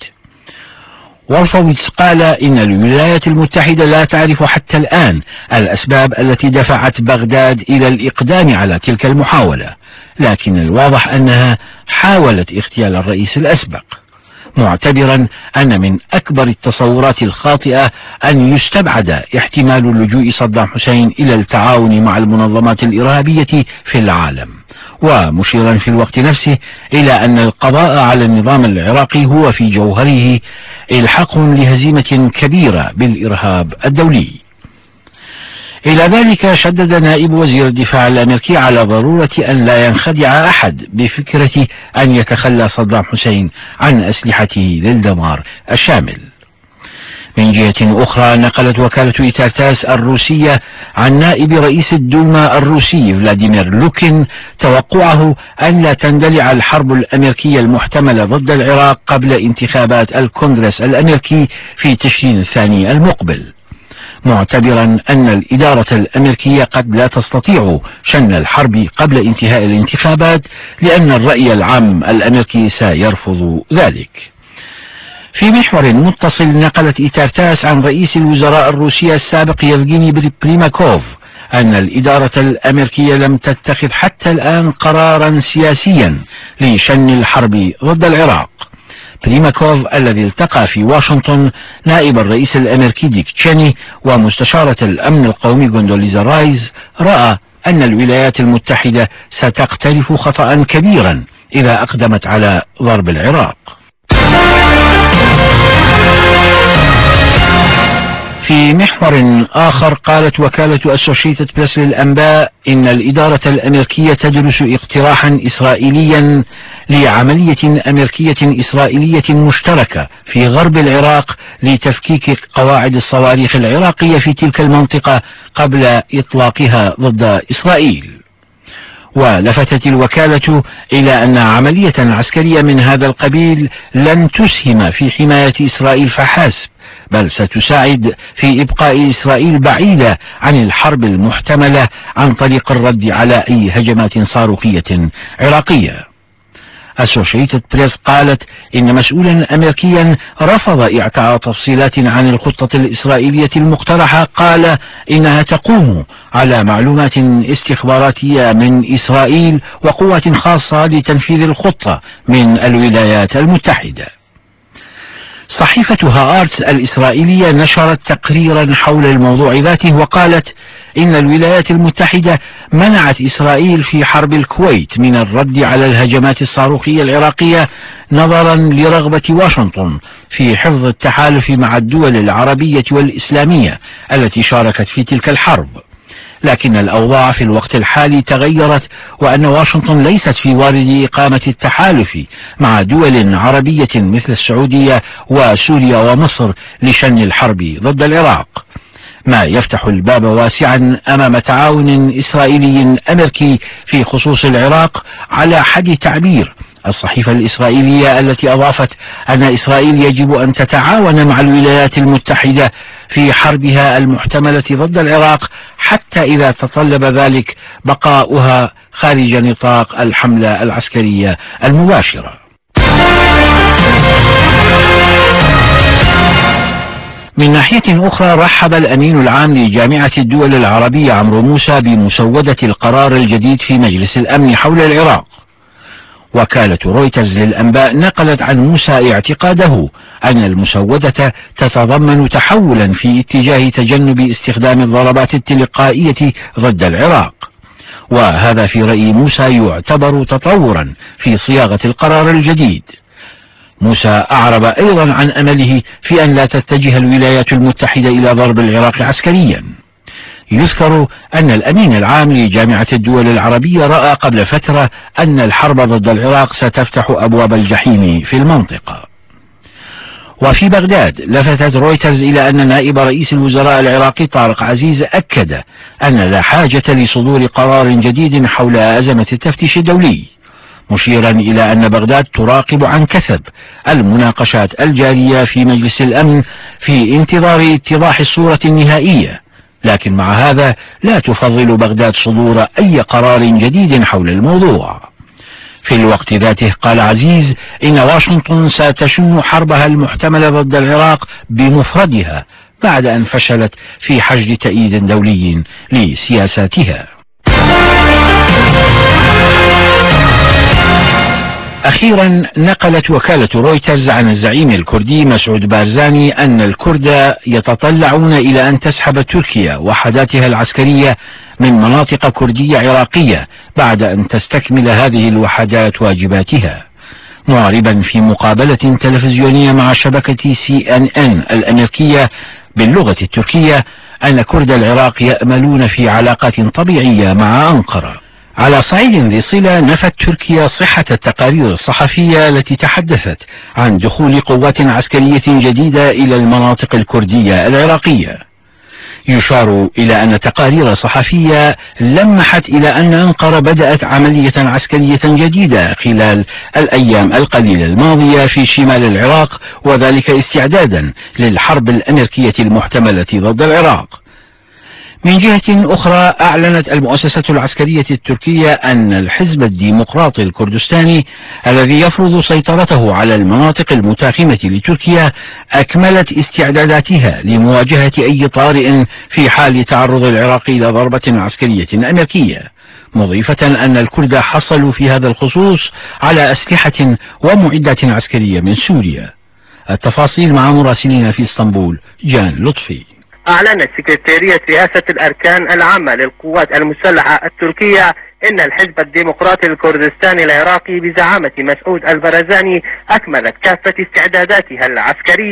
وولفويتس قال إن الولايات المتحدة لا تعرف حتى الآن الأسباب التي دفعت بغداد إلى الإقدام على تلك المحاولة، لكن الواضح أنها حاولت اغتيال الرئيس الأسبق، معتبرا أن من أكبر التصورات الخاطئة أن يستبعد احتمال لجوء صدام حسين إلى التعاون مع المنظمات الإرهابية في العالم، ومشيرا في الوقت نفسه إلى أن القضاء على النظام العراقي هو في جوهره إلحاق لهزيمة كبيرة بالإرهاب الدولي. إلى ذلك شدد نائب وزير الدفاع الأمريكي على ضرورة أن لا ينخدع أحد بفكرة أن يتخلى صدام حسين عن أسلحته للدمار الشامل. من جهة أخرى، نقلت وكالة إيتارتاس الروسية عن نائب رئيس الدوما الروسي فلاديمير لوكين توقعه أن لا تندلع الحرب الأمريكية المحتملة ضد العراق قبل انتخابات الكونغرس الأمريكي في تشرين الثاني المقبل، معتبرا أن الإدارة الأمريكية قد لا تستطيع شن الحرب قبل انتهاء الانتخابات لأن الرأي العام الأمريكي سيرفض ذلك. في محور متصل، نقلت إيتارتاس عن رئيس الوزراء الروسي السابق يفغيني بريماكوف أن الإدارة الأمريكية لم تتخذ حتى الآن قرارا سياسيا لشن الحرب ضد العراق. بريماكوف الذي التقى في واشنطن نائب الرئيس الأمريكي ديك تشيني ومستشارة الأمن القومي غوندوليزا رايز رأى أن الولايات المتحدة ستقترف خطأ كبيرا إذا أقدمت على ضرب العراق. في محور آخر قالت وكالة أسوشيتد بريس للأنباء إن الإدارة الأمريكية تدرس اقتراحا إسرائيليا لعملية أمريكية إسرائيلية مشتركة في غرب العراق لتفكيك قواعد الصواريخ العراقية في تلك المنطقة قبل إطلاقها ضد إسرائيل. ولفتت الوكالة إلى أن عملية عسكرية من هذا القبيل لن تسهم في حماية إسرائيل فحسب، بل ستساعد في إبقاء إسرائيل بعيدة عن الحرب المحتملة عن طريق الرد على أي هجمات صاروخية عراقية. أسوشيتد بريس قالت إن مسؤولا أمريكيا رفض إعطاء تفصيلات عن الخطة الإسرائيلية المقترحة، قال إنها تقوم على معلومات استخباراتية من إسرائيل وقوات خاصة لتنفيذ الخطة من الولايات المتحدة. صحيفة هآرتس الإسرائيلية نشرت تقريرا حول الموضوع ذاته وقالت إن الولايات المتحدة منعت إسرائيل في حرب الكويت من الرد على الهجمات الصاروخية العراقية نظرا لرغبة واشنطن في حفظ التحالف مع الدول العربية والإسلامية التي شاركت في تلك الحرب. لكن الأوضاع في الوقت الحالي تغيرت، وأن واشنطن ليست في وارد إقامة التحالف مع دول عربية مثل السعودية وسوريا ومصر لشن الحرب ضد العراق، ما يفتح الباب واسعا أمام تعاون إسرائيلي أمريكي في خصوص العراق على حد تعبير الصحيفة الإسرائيلية، التي أضافت أن إسرائيل يجب أن تتعاون مع الولايات المتحدة في حربها المحتملة ضد العراق حتى إذا تطلب ذلك بقاؤها خارج نطاق الحملة العسكرية المباشرة. من ناحية أخرى، رحب الأمين العام لجامعة الدول العربية عمرو موسى بمسودة القرار الجديد في مجلس الأمن حول العراق. وكالة رويترز للأنباء نقلت عن موسى اعتقاده أن المسودة تتضمن تحولا في اتجاه تجنب استخدام الضربات التلقائية ضد العراق، وهذا في رأي موسى يعتبر تطورا في صياغة القرار الجديد. موسى أعرب أيضا عن أمله في أن لا تتجه الولايات المتحدة إلى ضرب العراق عسكريا. يذكر أن الأمين العام لجامعة الدول العربية رأى قبل فترة أن الحرب ضد العراق ستفتح أبواب الجحيم في المنطقة. وفي بغداد، لفتت رويترز إلى أن نائب رئيس الوزراء العراقي طارق عزيز أكد أن لا حاجة لصدور قرار جديد حول أزمة التفتيش الدولي، مشيرا إلى أن بغداد تراقب عن كثب المناقشات الجارية في مجلس الأمن في انتظار اتضاح الصورة النهائية، لكن مع هذا لا تفضل بغداد صدور أي قرار جديد حول الموضوع. في الوقت ذاته قال عزيز إن واشنطن ستشن حربها المحتملة ضد العراق بمفردها بعد أن فشلت في حشد تأييد دولي لسياساتها. أخيرا، نقلت وكالة رويترز عن الزعيم الكردي مسعود بارزاني أن الكرد يتطلعون إلى أن تسحب تركيا وحداتها العسكرية من مناطق كردية عراقية بعد أن تستكمل هذه الوحدات واجباتها، معربا في مقابلة تلفزيونية مع شبكة CNN الأمريكية باللغة التركية أن كرد العراق يأملون في علاقات طبيعية مع أنقرة. على صعيد ذي صلة، نفت تركيا صحة التقارير الصحفية التي تحدثت عن دخول قوات عسكرية جديدة إلى المناطق الكردية العراقية. يشار إلى أن تقارير صحفية لمحت إلى أن أنقرة بدأت عملية عسكرية جديدة خلال الأيام القليلة الماضية في شمال العراق، وذلك استعدادا للحرب الأمريكية المحتملة ضد العراق. من جهة أخرى، أعلنت المؤسسة العسكرية التركية أن الحزب الديمقراطي الكردستاني الذي يفرض سيطرته على المناطق المتاخمة لتركيا أكملت استعداداتها لمواجهة أي طارئ في حال تعرض العراق إلى ضربة عسكرية أمريكية، مضيفة أن الكرد حصلوا في هذا الخصوص على أسلحة ومعدات عسكرية من سوريا. التفاصيل مع مراسلنا في اسطنبول جان لطفي. أعلنت سكرتارية رئاسة الأركان العامة للقوات المسلحة التركية إن الحزب الديمقراطي الكردستاني العراقي بزعامة مسعود البرزاني أكملت كافة استعداداتها العسكرية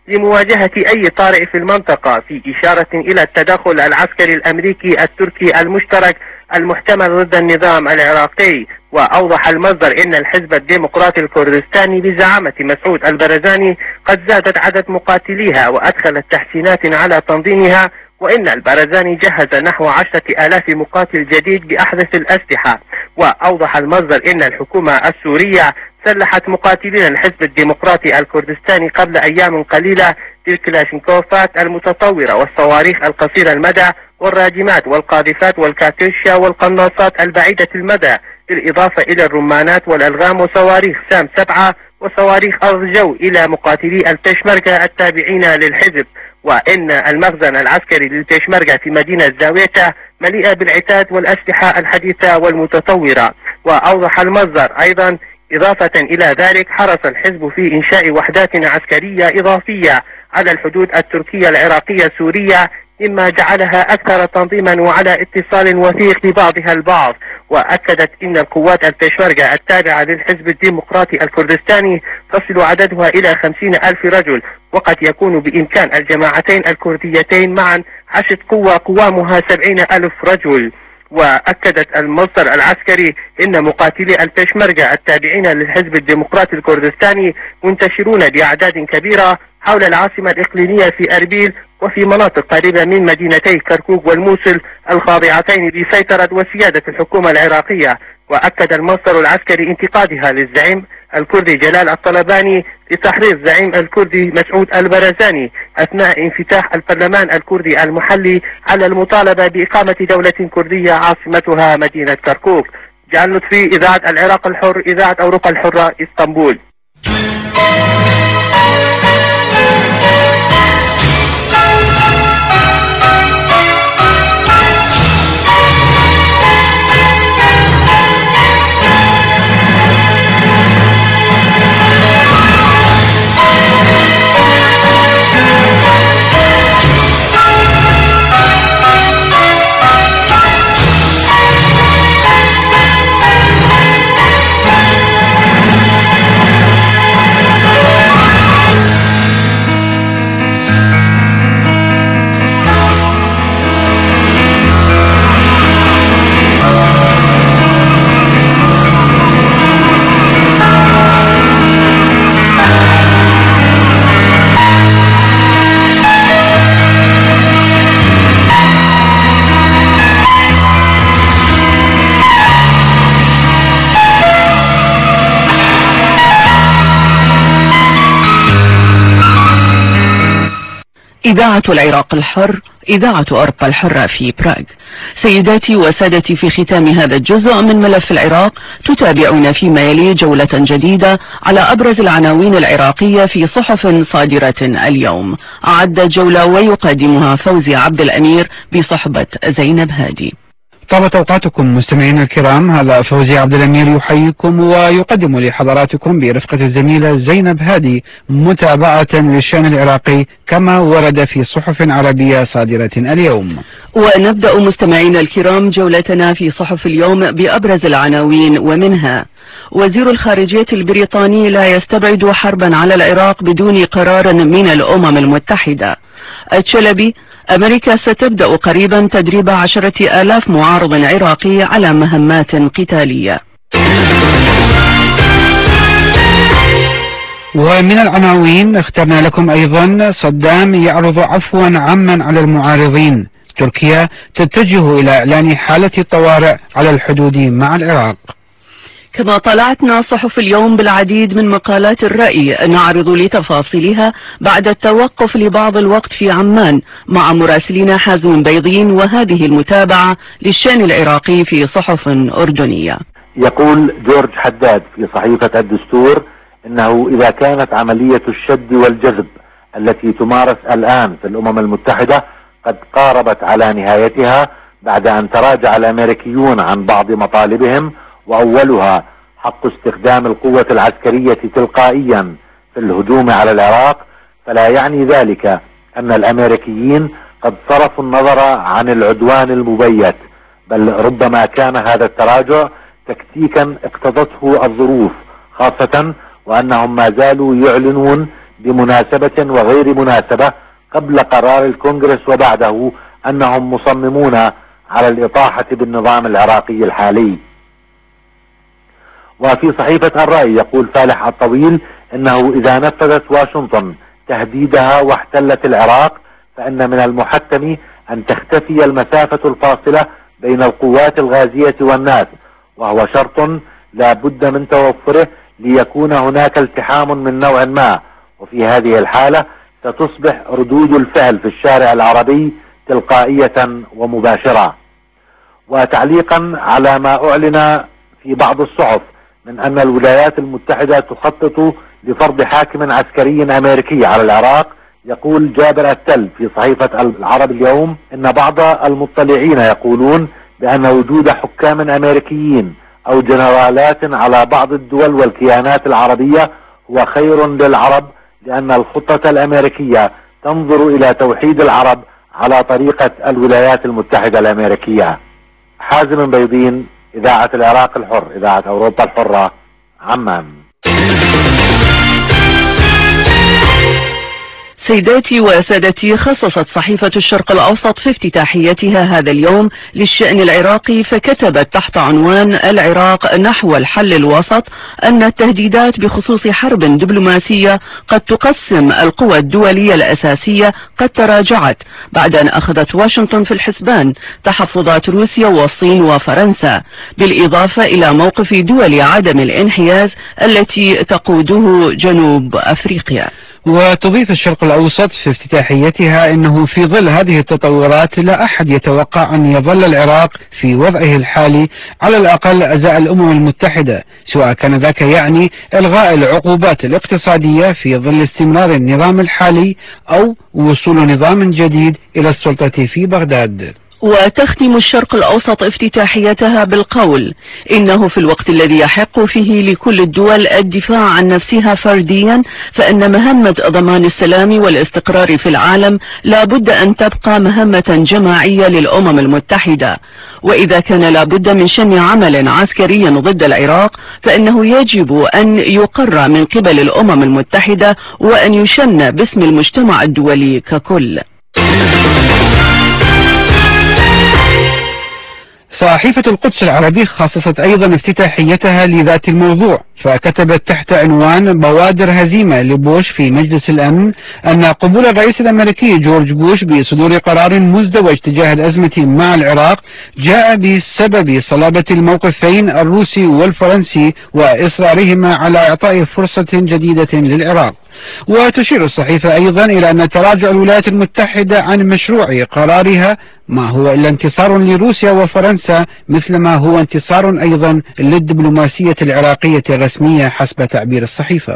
لمواجهة أي طارئ في المنطقة، في إشارة إلى التدخل العسكري الأمريكي التركي المشترك المحتمل ضد النظام العراقي. وأوضح المصدر إن الحزب الديمقراطي الكردستاني بزعامة مسعود البرزاني قد زادت عدد مقاتليها وأدخلت تحسينات على تنظيمها، وإن البرزاني جهز نحو 10,000 مقاتل جديد بأحدث الأسلحة. وأوضح المصدر إن الحكومة السورية سلحت مقاتلين الحزب الديمقراطي الكردستاني قبل أيام قليلة بالكلاشينكوفات المتطورة والصواريخ القصيرة المدى والراجمات والقاذفات والكاتيوشا والقناصات البعيدة المدى، بالإضافة إلى الرمانات والألغام وصواريخ سام 7 وصواريخ أرض جو إلى مقاتلي البيشمركة التابعين للحزب. وإن المخزن العسكري للبيشمركة في مدينة زاويته مليئة بالعتاد والأسلحة الحديثة والمتطورة. وأوضح المصدر أيضا إضافة إلى ذلك حرص الحزب في إنشاء وحدات عسكرية إضافية على الحدود التركية العراقية السورية، مما جعلها أكثر تنظيما وعلى اتصال وثيق ببعضها البعض. وأكدت إن القوات البيشمركة التابعة للحزب الديمقراطي الكردستاني تصل عددها إلى 50,000 رجل، وقد يكون بإمكان الجماعتين الكرديتين معا حشد قوة قوامها 70,000 رجل. وأكدت المصدر العسكري إن مقاتلي البيشمركة التابعين للحزب الديمقراطي الكردستاني منتشرون بأعداد كبيرة حول العاصمة الإقليمية في أربيل وفي مناطق قريبة من مدينتي كركوك والموصل الخاضعتين بسيطرة وسيادة الحكومة العراقية. وأكد المصدر العسكري انتقادها للزعيم الكردي جلال الطلباني لتحريض الزعيم الكردي مسعود البرزاني أثناء انفتاح البرلمان الكردي المحلي على المطالبة بإقامة دولة كردية عاصمتها مدينة كركوك. جعل لطفي، إذاعة العراق الحر، إذاعة أوروبا الحرة، اسطنبول. إذاعة العراق الحر، إذاعة أوروبا الحرة في براغ. سيداتي وسادتي، في ختام هذا الجزء من ملف العراق تتابعون فيما يلي جولة جديدة على أبرز العناوين العراقية في صحف صادرة اليوم. أعد جولة ويقدمها فوزي عبد الأمير بصحبة زينب هادي. طابت أوقاتكم مستمعينا الكرام، هذا فوزي عبد الأمير يحييكم ويقدم لحضراتكم برفقة الزميلة زينب هادي متابعة للشأن العراقي كما ورد في صحف عربية صادرة اليوم. ونبدأ مستمعينا الكرام جولتنا في صحف اليوم بأبرز العناوين، ومنها: وزير الخارجية البريطاني لا يستبعد حربا على العراق بدون قرار من الأمم المتحدة. الشلبي: أمريكا ستبدأ قريبا تدريب 10,000 معارض عراقي على مهمات قتالية. ومن العناوين اخترنا لكم أيضا: صدام يعرض عفوا عاما على المعارضين، تركيا تتجه إلى إعلان حالة طوارئ على الحدود مع العراق. كما طلعتنا صحف اليوم بالعديد من مقالات الرأي نعرض لتفاصيلها بعد التوقف لبعض الوقت في عمان مع مراسلين حازم بيضين، وهذه المتابعة للشأن العراقي في صحف أردنية. يقول جورج حداد في صحيفة الدستور إنه إذا كانت عملية الشد والجذب التي تمارس الآن في الأمم المتحدة قد قاربت على نهايتها بعد أن تراجع الأمريكيون عن بعض مطالبهم، وأولها حق استخدام القوة العسكرية تلقائيا في الهجوم على العراق، فلا يعني ذلك أن الأمريكيين قد صرفوا النظر عن العدوان المبيت، بل ربما كان هذا التراجع تكتيكا اقتضته الظروف، خاصة وأنهم ما زالوا يعلنون بمناسبة وغير مناسبة قبل قرار الكونغرس وبعده أنهم مصممون على الإطاحة بالنظام العراقي الحالي. وفي صحيفة الرأي يقول فالح الطويل إنه إذا نفذت واشنطن تهديدها واحتلت العراق فإن من المحتم أن تختفي المسافة الفاصلة بين القوات الغازية والناس، وهو شرط لا بد من توفره ليكون هناك التحام من نوع ما، وفي هذه الحالة ستصبح ردود الفعل في الشارع العربي تلقائية ومباشرة. وتعليقا على ما أعلن في بعض الصحف من أن الولايات المتحدة تخطط لفرض حاكم عسكري أمريكي على العراق، يقول جابر التل في صحيفة العرب اليوم إن بعض المطلعين يقولون بأن وجود حكام أمريكيين أو جنرالات على بعض الدول والكيانات العربية هو خير للعرب، لأن الخطة الأمريكية تنظر إلى توحيد العرب على طريقة الولايات المتحدة الأمريكية. حازم بيضين، إذاعة العراق الحر، إذاعة أوروبا الحرة، عمان. سيداتي وسادتي، خصصت صحيفة الشرق الأوسط في افتتاحيتها هذا اليوم للشأن العراقي، فكتبت تحت عنوان العراق نحو الحل الوسط أن التهديدات بخصوص حرب دبلوماسية قد تقسم القوى الدولية الأساسية قد تراجعت بعد أن أخذت واشنطن في الحسبان تحفظات روسيا والصين وفرنسا، بالإضافة إلى موقف دول عدم الانحياز التي تقوده جنوب أفريقيا. وتضيف الشرق الأوسط في افتتاحيتها أنه في ظل هذه التطورات لا أحد يتوقع أن يظل العراق في وضعه الحالي على الأقل أزاء الأمم المتحدة، سواء كان ذاك يعني إلغاء العقوبات الاقتصادية في ظل استمرار النظام الحالي أو وصول نظام جديد إلى السلطة في بغداد. وتختم الشرق الأوسط افتتاحيتها بالقول إنه في الوقت الذي يحق فيه لكل الدول الدفاع عن نفسها فرديا، فإن مهمة ضمان السلام والاستقرار في العالم لا بد أن تبقى مهمة جماعية للأمم المتحدة، وإذا كان لا بد من شن عمل عسكري ضد العراق فإنه يجب أن يقر من قبل الأمم المتحدة وأن يشن باسم المجتمع الدولي ككل. صحيفة القدس العربي خصصت أيضا افتتاحيتها لذات الموضوع، فكتبت تحت عنوان بوادر هزيمة لبوش في مجلس الأمن أن قبول الرئيس الأمريكي جورج بوش بصدور قرار مزدوج تجاه الأزمة مع العراق جاء بسبب صلابة الموقفين الروسي والفرنسي وإصرارهما على إعطاء فرصة جديدة للعراق. وتشير الصحيفة أيضا إلى أن تراجع الولايات المتحدة عن مشروع قرارها ما هو إلا انتصار لروسيا وفرنسا، مثلما هو انتصار أيضا للدبلوماسية العراقية الرسمية حسب تعبير الصحيفة.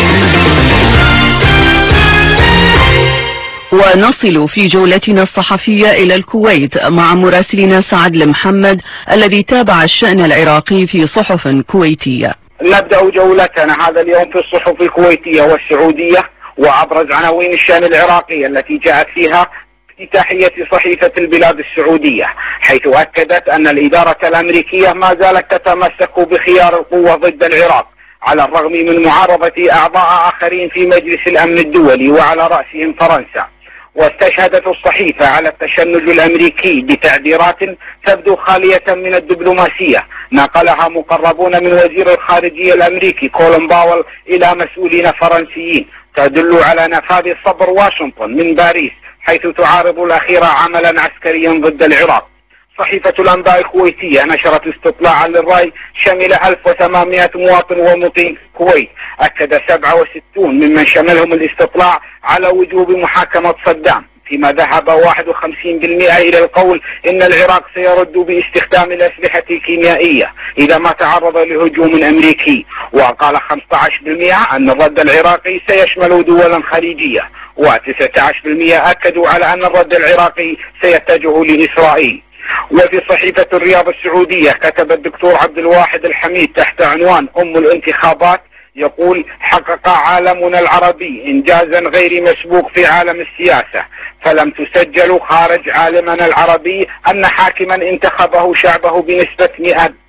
ونصل في جولتنا الصحفية إلى الكويت مع مراسلنا سعد المحمد الذي تابع الشأن العراقي في صحف كويتية. نبدأ جولتنا هذا اليوم في الصحف الكويتية والسعودية، وأبرز عناوين الشأن العراقي التي جاءت فيها افتتاحية صحيفة البلاد السعودية، حيث أكدت أن الإدارة الأمريكية ما زالت تتمسك بخيار القوة ضد العراق على الرغم من معارضة أعضاء آخرين في مجلس الأمن الدولي وعلى رأسهم فرنسا. واستشهدت الصحيفة على التشنج الأمريكي بتعبيرات تبدو خالية من الدبلوماسية نقلها مقربون من وزير الخارجية الأمريكي كولين باول إلى مسؤولين فرنسيين، تدل على نفاذ صبر واشنطن من باريس حيث تعارض الأخيرة عملا عسكريا ضد العراق. صحيفة الأنباء الكويتية نشرت استطلاعا للرأي شمل 1800 مواطن ومقيم في الكويت، أكد 67 ممن شملهم الاستطلاع على وجوب محاكمة صدام، فيما ذهب 51% إلى القول إن العراق سيرد باستخدام الأسلحة الكيميائية إذا ما تعرض لهجوم أمريكي، وقال 15% أن الرد العراقي سيشمل دولا خليجية، و19% أكدوا على أن الرد العراقي سيتجه لإسرائيل. وفي صحيفة الرياض السعودية كتب الدكتور عبد الواحد الحميد تحت عنوان أم الانتخابات، يقول: حقق عالمنا العربي إنجازا غير مسبوق في عالم السياسة، فلم تسجل خارج عالمنا العربي أن حاكما انتخبه شعبه بنسبة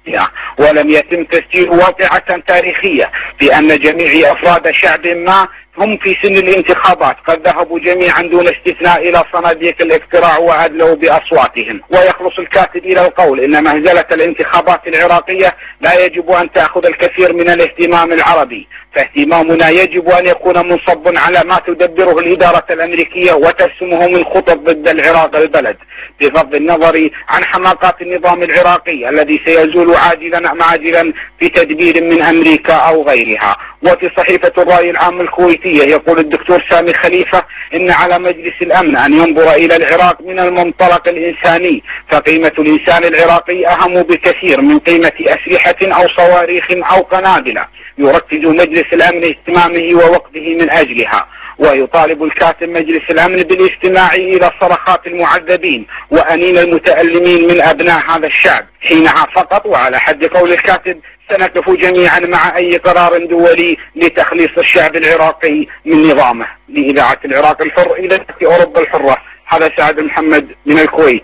ولم يتم تسجيل واقعة تاريخية بأن جميع أفراد شعب ما هم في سن الانتخابات قد ذهبوا جميعا دون استثناء إلى صناديق الاقتراع وأدلوا بأصواتهم. ويخلص الكاتب إلى القول إن مهزلة الانتخابات العراقية لا يجب أن تأخذ الكثير من الاهتمام العربي، فاهتمامنا يجب أن يكون منصب على ما تدبره الإدارة الأمريكية وترسمه من خطط ضد العراق البلد، بغض النظر عن حماقات النظام العراقي الذي سيزول عاجلا أم عاجلا بتدبير من أمريكا أو غيرها. وفي صحيفة الرأي العام الكويتية يقول الدكتور سامي خليفة إن على مجلس الأمن أن ينظر إلى العراق من المنطلق الإنساني، فقيمة الإنسان العراقي أهم بكثير من قيمة أسلحة أو صواريخ أو قنابل يركز مجلس الأمن اهتمامه ووقته من أجلها. ويطالب الكاتب مجلس الأمن بالاستماع إلى صرخات المعذبين وأنين المتألمين من أبناء هذا الشعب، حينها فقط وعلى حد قول الكاتب سنقف جميعا مع أي قرار دولي لتخليص الشعب العراقي من نظامه. لإذاعة العراق الحر إلى أوروبا الحرة، هذا سعد محمد من الكويت.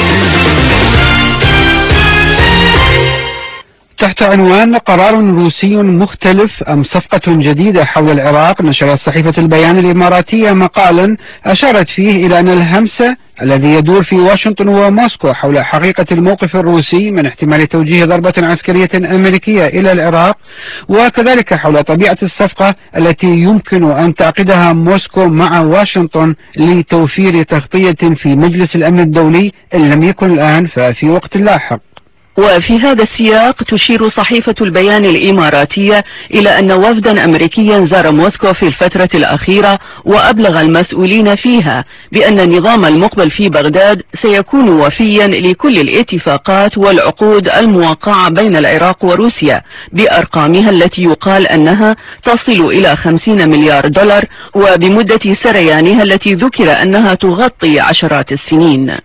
تحت عنوان قرار روسي مختلف أم صفقة جديدة حول العراق، نشرت صحيفة البيان الإماراتية مقالا أشارت فيه إلى أن الهمس الذي يدور في واشنطن وموسكو حول حقيقة الموقف الروسي من احتمال توجيه ضربة عسكرية أمريكية إلى العراق، وكذلك حول طبيعة الصفقة التي يمكن أن تعقدها موسكو مع واشنطن لتوفير تغطية في مجلس الأمن الدولي إن لم يكن الآن ففي وقت لاحق. وفي هذا السياق تشير صحيفة البيان الإماراتية إلى أن وفدا أمريكيا زار موسكو في الفترة الأخيرة وأبلغ المسؤولين فيها بأن النظام المقبل في بغداد سيكون وفيا لكل الاتفاقات والعقود الموقعة بين العراق وروسيا بأرقامها التي يقال أنها تصل إلى 50 مليار دولار وبمدة سريانها التي ذكر أنها تغطي عشرات السنين.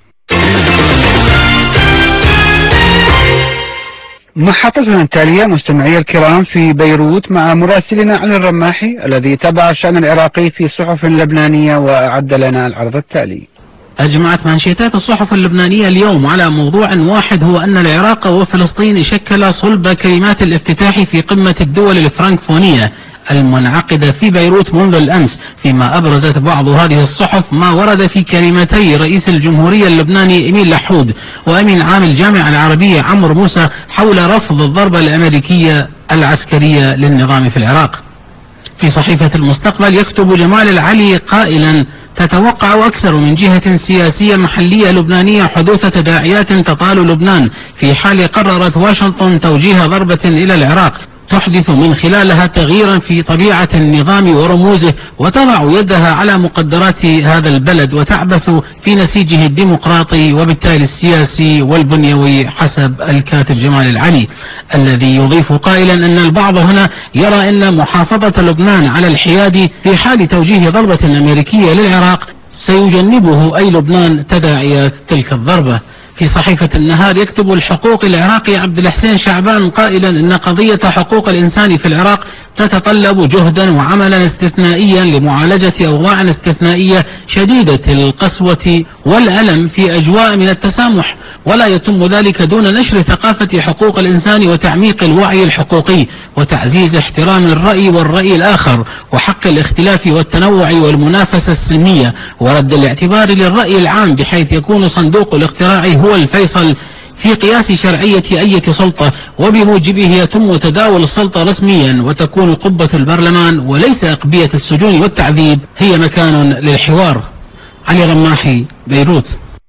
محطتنا التالية مستمعي الكرام في بيروت مع مراسلنا علي الرماحي الذي تابع الشأن العراقي في الصحف اللبنانية وأعد لنا العرض التالي. أجمعت منشطات الصحف اللبنانية اليوم على موضوع واحد، هو أن العراق وفلسطين شكل صلب كلمات الافتتاح في قمة الدول الفرنكفونية المنعقدة في بيروت منذ الأمس، فيما أبرزت بعض هذه الصحف ما ورد في كلمتي رئيس الجمهورية اللبناني إميل لحود وأمين عام الجامعة العربية عمرو موسى حول رفض الضربة الأمريكية العسكرية للنظام في العراق. في صحيفة المستقبل يكتب جمال العلي قائلا: تتوقع أكثر من جهة سياسية محلية لبنانية حدوث تداعيات تطال لبنان في حال قررت واشنطن توجيه ضربة إلى العراق تحدث من خلالها تغييرا في طبيعة النظام ورموزه وتضع يدها على مقدرات هذا البلد وتعبث في نسيجه الديمقراطي وبالتالي السياسي والبنيوي، حسب الكاتب جمال العلي، الذي يضيف قائلا أن البعض هنا يرى أن محافظة لبنان على الحياد في حال توجيه ضربة أمريكية للعراق سيجنبه أي لبنان تداعيات تلك الضربة. في صحيفة النهار يكتب الحقوق العراقي عبد الحسين شعبان قائلا إن قضية حقوق الإنسان في العراق تتطلب جهدا وعملا استثنائيا لمعالجة أوضاع استثنائية شديدة القسوة والألم في أجواء من التسامح، ولا يتم ذلك دون نشر ثقافة حقوق الإنسان وتعميق الوعي الحقوقي وتعزيز احترام الرأي والرأي الآخر وحق الاختلاف والتنوع والمنافسة السلمية ورد الاعتبار للرأي العام، بحيث يكون صندوق الاقتراع هو الفيصل في قياس شرعية أي سلطة وبموجبه يتم تداول السلطة رسميا، وتكون قبة البرلمان وليس أقبية السجون والتعذيب هي مكان للحوار. علي رماحي، بيروت.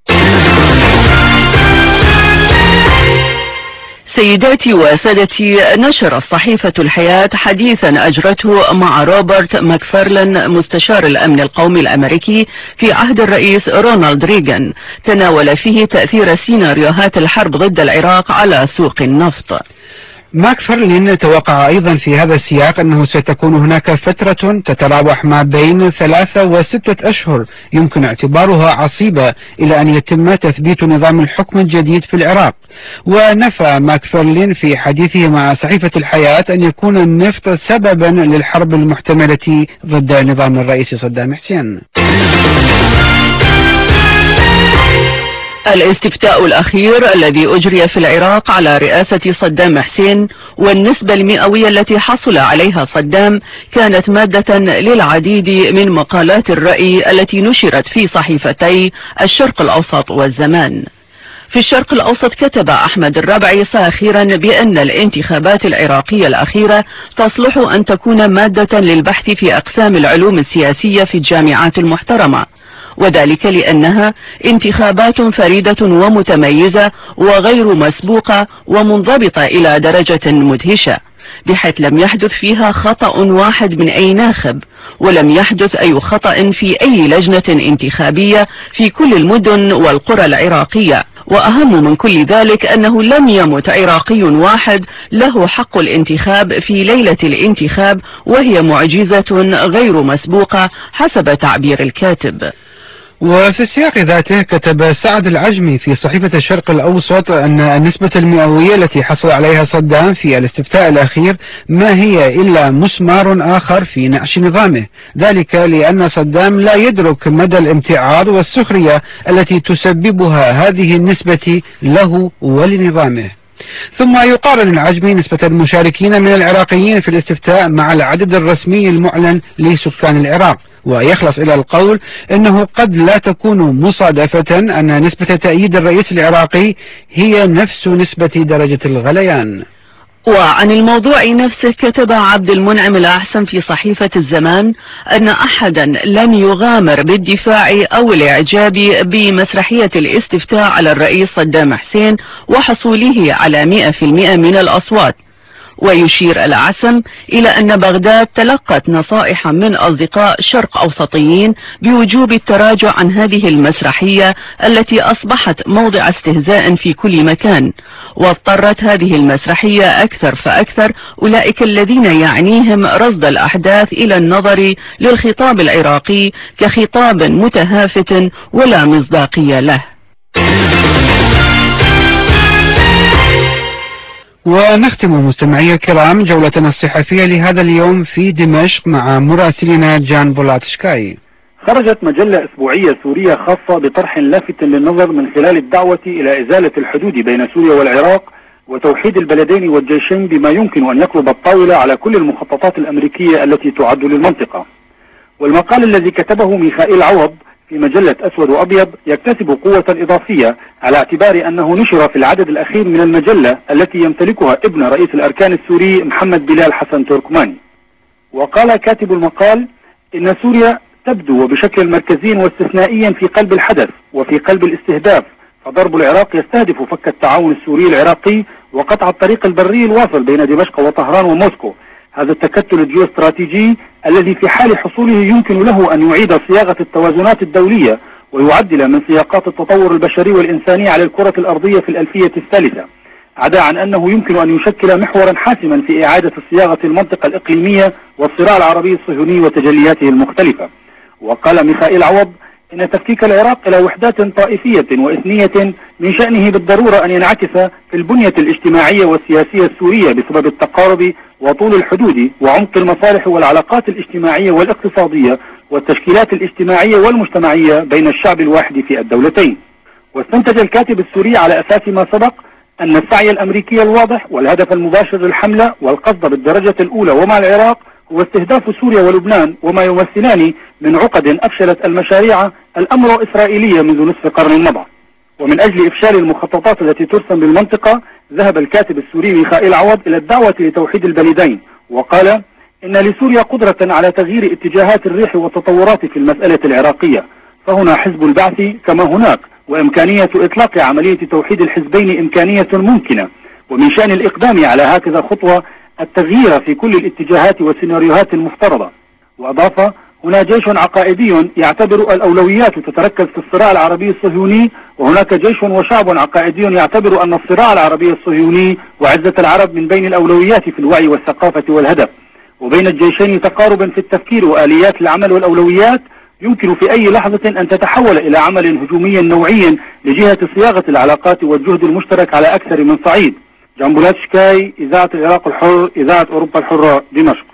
سيداتي وسادتي، نشرت صحيفة الحياة حديثا أجرته مع روبرت ماكفارلان مستشار الأمن القومي الأمريكي في عهد الرئيس رونالد ريغان، تناول فيه تأثير سيناريوهات الحرب ضد العراق على سوق النفط. ماكفارلين توقع أيضا في هذا السياق أنه ستكون هناك فترة تتراوح ما بين 3 و6 أشهر يمكن اعتبارها عصيبة إلى أن يتم تثبيت نظام الحكم الجديد في العراق. ونفى ماكفارلين في حديثه مع صحيفة الحياة أن يكون النفط سببا للحرب المحتملة ضد نظام الرئيس صدام حسين. الاستفتاء الأخير الذي أجري في العراق على رئاسة صدام حسين والنسبة المئوية التي حصل عليها صدام كانت مادة للعديد من مقالات الرأي التي نشرت في صحيفتي الشرق الأوسط والزمان. في الشرق الأوسط كتب أحمد الربعي ساخرا بأن الانتخابات العراقية الأخيرة تصلح أن تكون مادة للبحث في أقسام العلوم السياسية في الجامعات المحترمة، وذلك لأنها انتخابات فريدة ومتميزة وغير مسبوقة ومنضبطة إلى درجة مدهشة، بحيث لم يحدث فيها خطأ واحد من أي ناخب، ولم يحدث أي خطأ في أي لجنة انتخابية في كل المدن والقرى العراقية. وأهم من كل ذلك أنه لم يمت عراقي واحد له حق الانتخاب في ليلة الانتخاب، وهي معجزة غير مسبوقة حسب تعبير الكاتب. وفي السياق ذاته كتب سعد العجمي في صحيفة الشرق الأوسط أن النسبة المئوية التي حصل عليها صدام في الاستفتاء الأخير ما هي إلا مسمار آخر في نعش نظامه، ذلك لأن صدام لا يدرك مدى الامتعاض والسخرية التي تسببها هذه النسبة له ولنظامه. ثم يقارن العجمي نسبة المشاركين من العراقيين في الاستفتاء مع العدد الرسمي المعلن لسكان العراق، ويخلص إلى القول أنه قد لا تكون مصادفة أن نسبة تأييد الرئيس العراقي هي نفس نسبة درجة الغليان. وعن الموضوع نفسه كتب عبد المنعم الأحسن في صحيفة الزمان أن أحدا لم يغامر بالدفاع أو الإعجاب بمسرحية الاستفتاء على الرئيس صدام حسين وحصوله على 100% من الأصوات. ويشير العسم إلى أن بغداد تلقت نصائح من أصدقاء شرق أوسطيين بوجوب التراجع عن هذه المسرحية التي أصبحت موضع استهزاء في كل مكان، واضطرت هذه المسرحية أكثر فأكثر أولئك الذين يعنيهم رصد الأحداث إلى النظر للخطاب العراقي كخطاب متهافت ولا مصداقية له. ونختم مستمعي الكرام جولتنا الصحفية لهذا اليوم في دمشق مع مراسلنا جان بولاتشكاي. خرجت مجلة أسبوعية سورية خاصة بطرح لافت للنظر من خلال الدعوة إلى إزالة الحدود بين سوريا والعراق وتوحيد البلدين والجيشين بما يمكن أن يقلب الطاولة على كل المخططات الأمريكية التي تعد للمنطقة. والمقال الذي كتبه ميخائيل عوض في مجلة أسود وأبيض يكتسب قوة إضافية على اعتبار أنه نشر في العدد الأخير من المجلة التي يمتلكها ابن رئيس الأركان السوري محمد بلال حسن تركماني. وقال كاتب المقال إن سوريا تبدو وبشكل مركزي واستثنائيا في قلب الحدث وفي قلب الاستهداف، فضرب العراق يستهدف فك التعاون السوري العراقي وقطع الطريق البري الواصل بين دمشق وطهران وموسكو. هذا التكتل الجيوستراتيجي الذي في حال حصوله يمكن له أن يعيد صياغة التوازنات الدولية ويعدل من سياقات التطور البشري والإنساني على الكرة الأرضية في الألفية الثالثة، عدا عن أنه يمكن أن يشكل محورا حاسما في إعادة صياغة المنطقة الإقليمية والصراع العربي الصهيوني وتجلياته المختلفة. وقال ميخائيل عوض إن تفكيك العراق إلى وحدات طائفية وإثنية من شأنه بالضرورة أن ينعكس في البنية الاجتماعية والسياسية السورية بسبب التقارب وطول الحدود وعمق المصالح والعلاقات الاجتماعية والاقتصادية والتشكيلات الاجتماعية والمجتمعية بين الشعب الواحد في الدولتين. واستنتج الكاتب السوري على أساس ما سبق أن السعي الأمريكي الواضح والهدف المباشر للحملة والقصد بالدرجة الأولى ومع العراق هو استهداف سوريا ولبنان وما يمثلان من عقد أفشلت المشاريع الأمر إسرائيلية منذ نصف قرن مضى. ومن أجل إفشال المخططات التي ترسم بالمنطقة ذهب الكاتب السوري ميخائيل عوض إلى الدعوة لتوحيد البلدين، وقال إن لسوريا قدرة على تغيير اتجاهات الريح والتطورات في المسألة العراقية، فهنا حزب البعث كما هناك، وإمكانية إطلاق عملية توحيد الحزبين إمكانية ممكنة، ومن شأن الإقدام على هكذا خطوة التغيير في كل الاتجاهات والسيناريوهات المفترضة. وأضاف هنا جيش عقائدي يعتبر الأولويات تتركز في الصراع العربي الصهيوني، وهناك جيش وشعب عقائدي يعتبر أن الصراع العربي الصهيوني وعزة العرب من بين الأولويات في الوعي والثقافة والهدف، وبين الجيشين تقارب في التفكير وآليات العمل والأولويات يمكن في أي لحظة أن تتحول إلى عمل هجومي نوعي لجهة صياغة العلاقات والجهد المشترك على أكثر من صعيد. جان بولاتشكاي، إذاعة العراق الحر، إذاعة أوروبا الحرة، دمشق.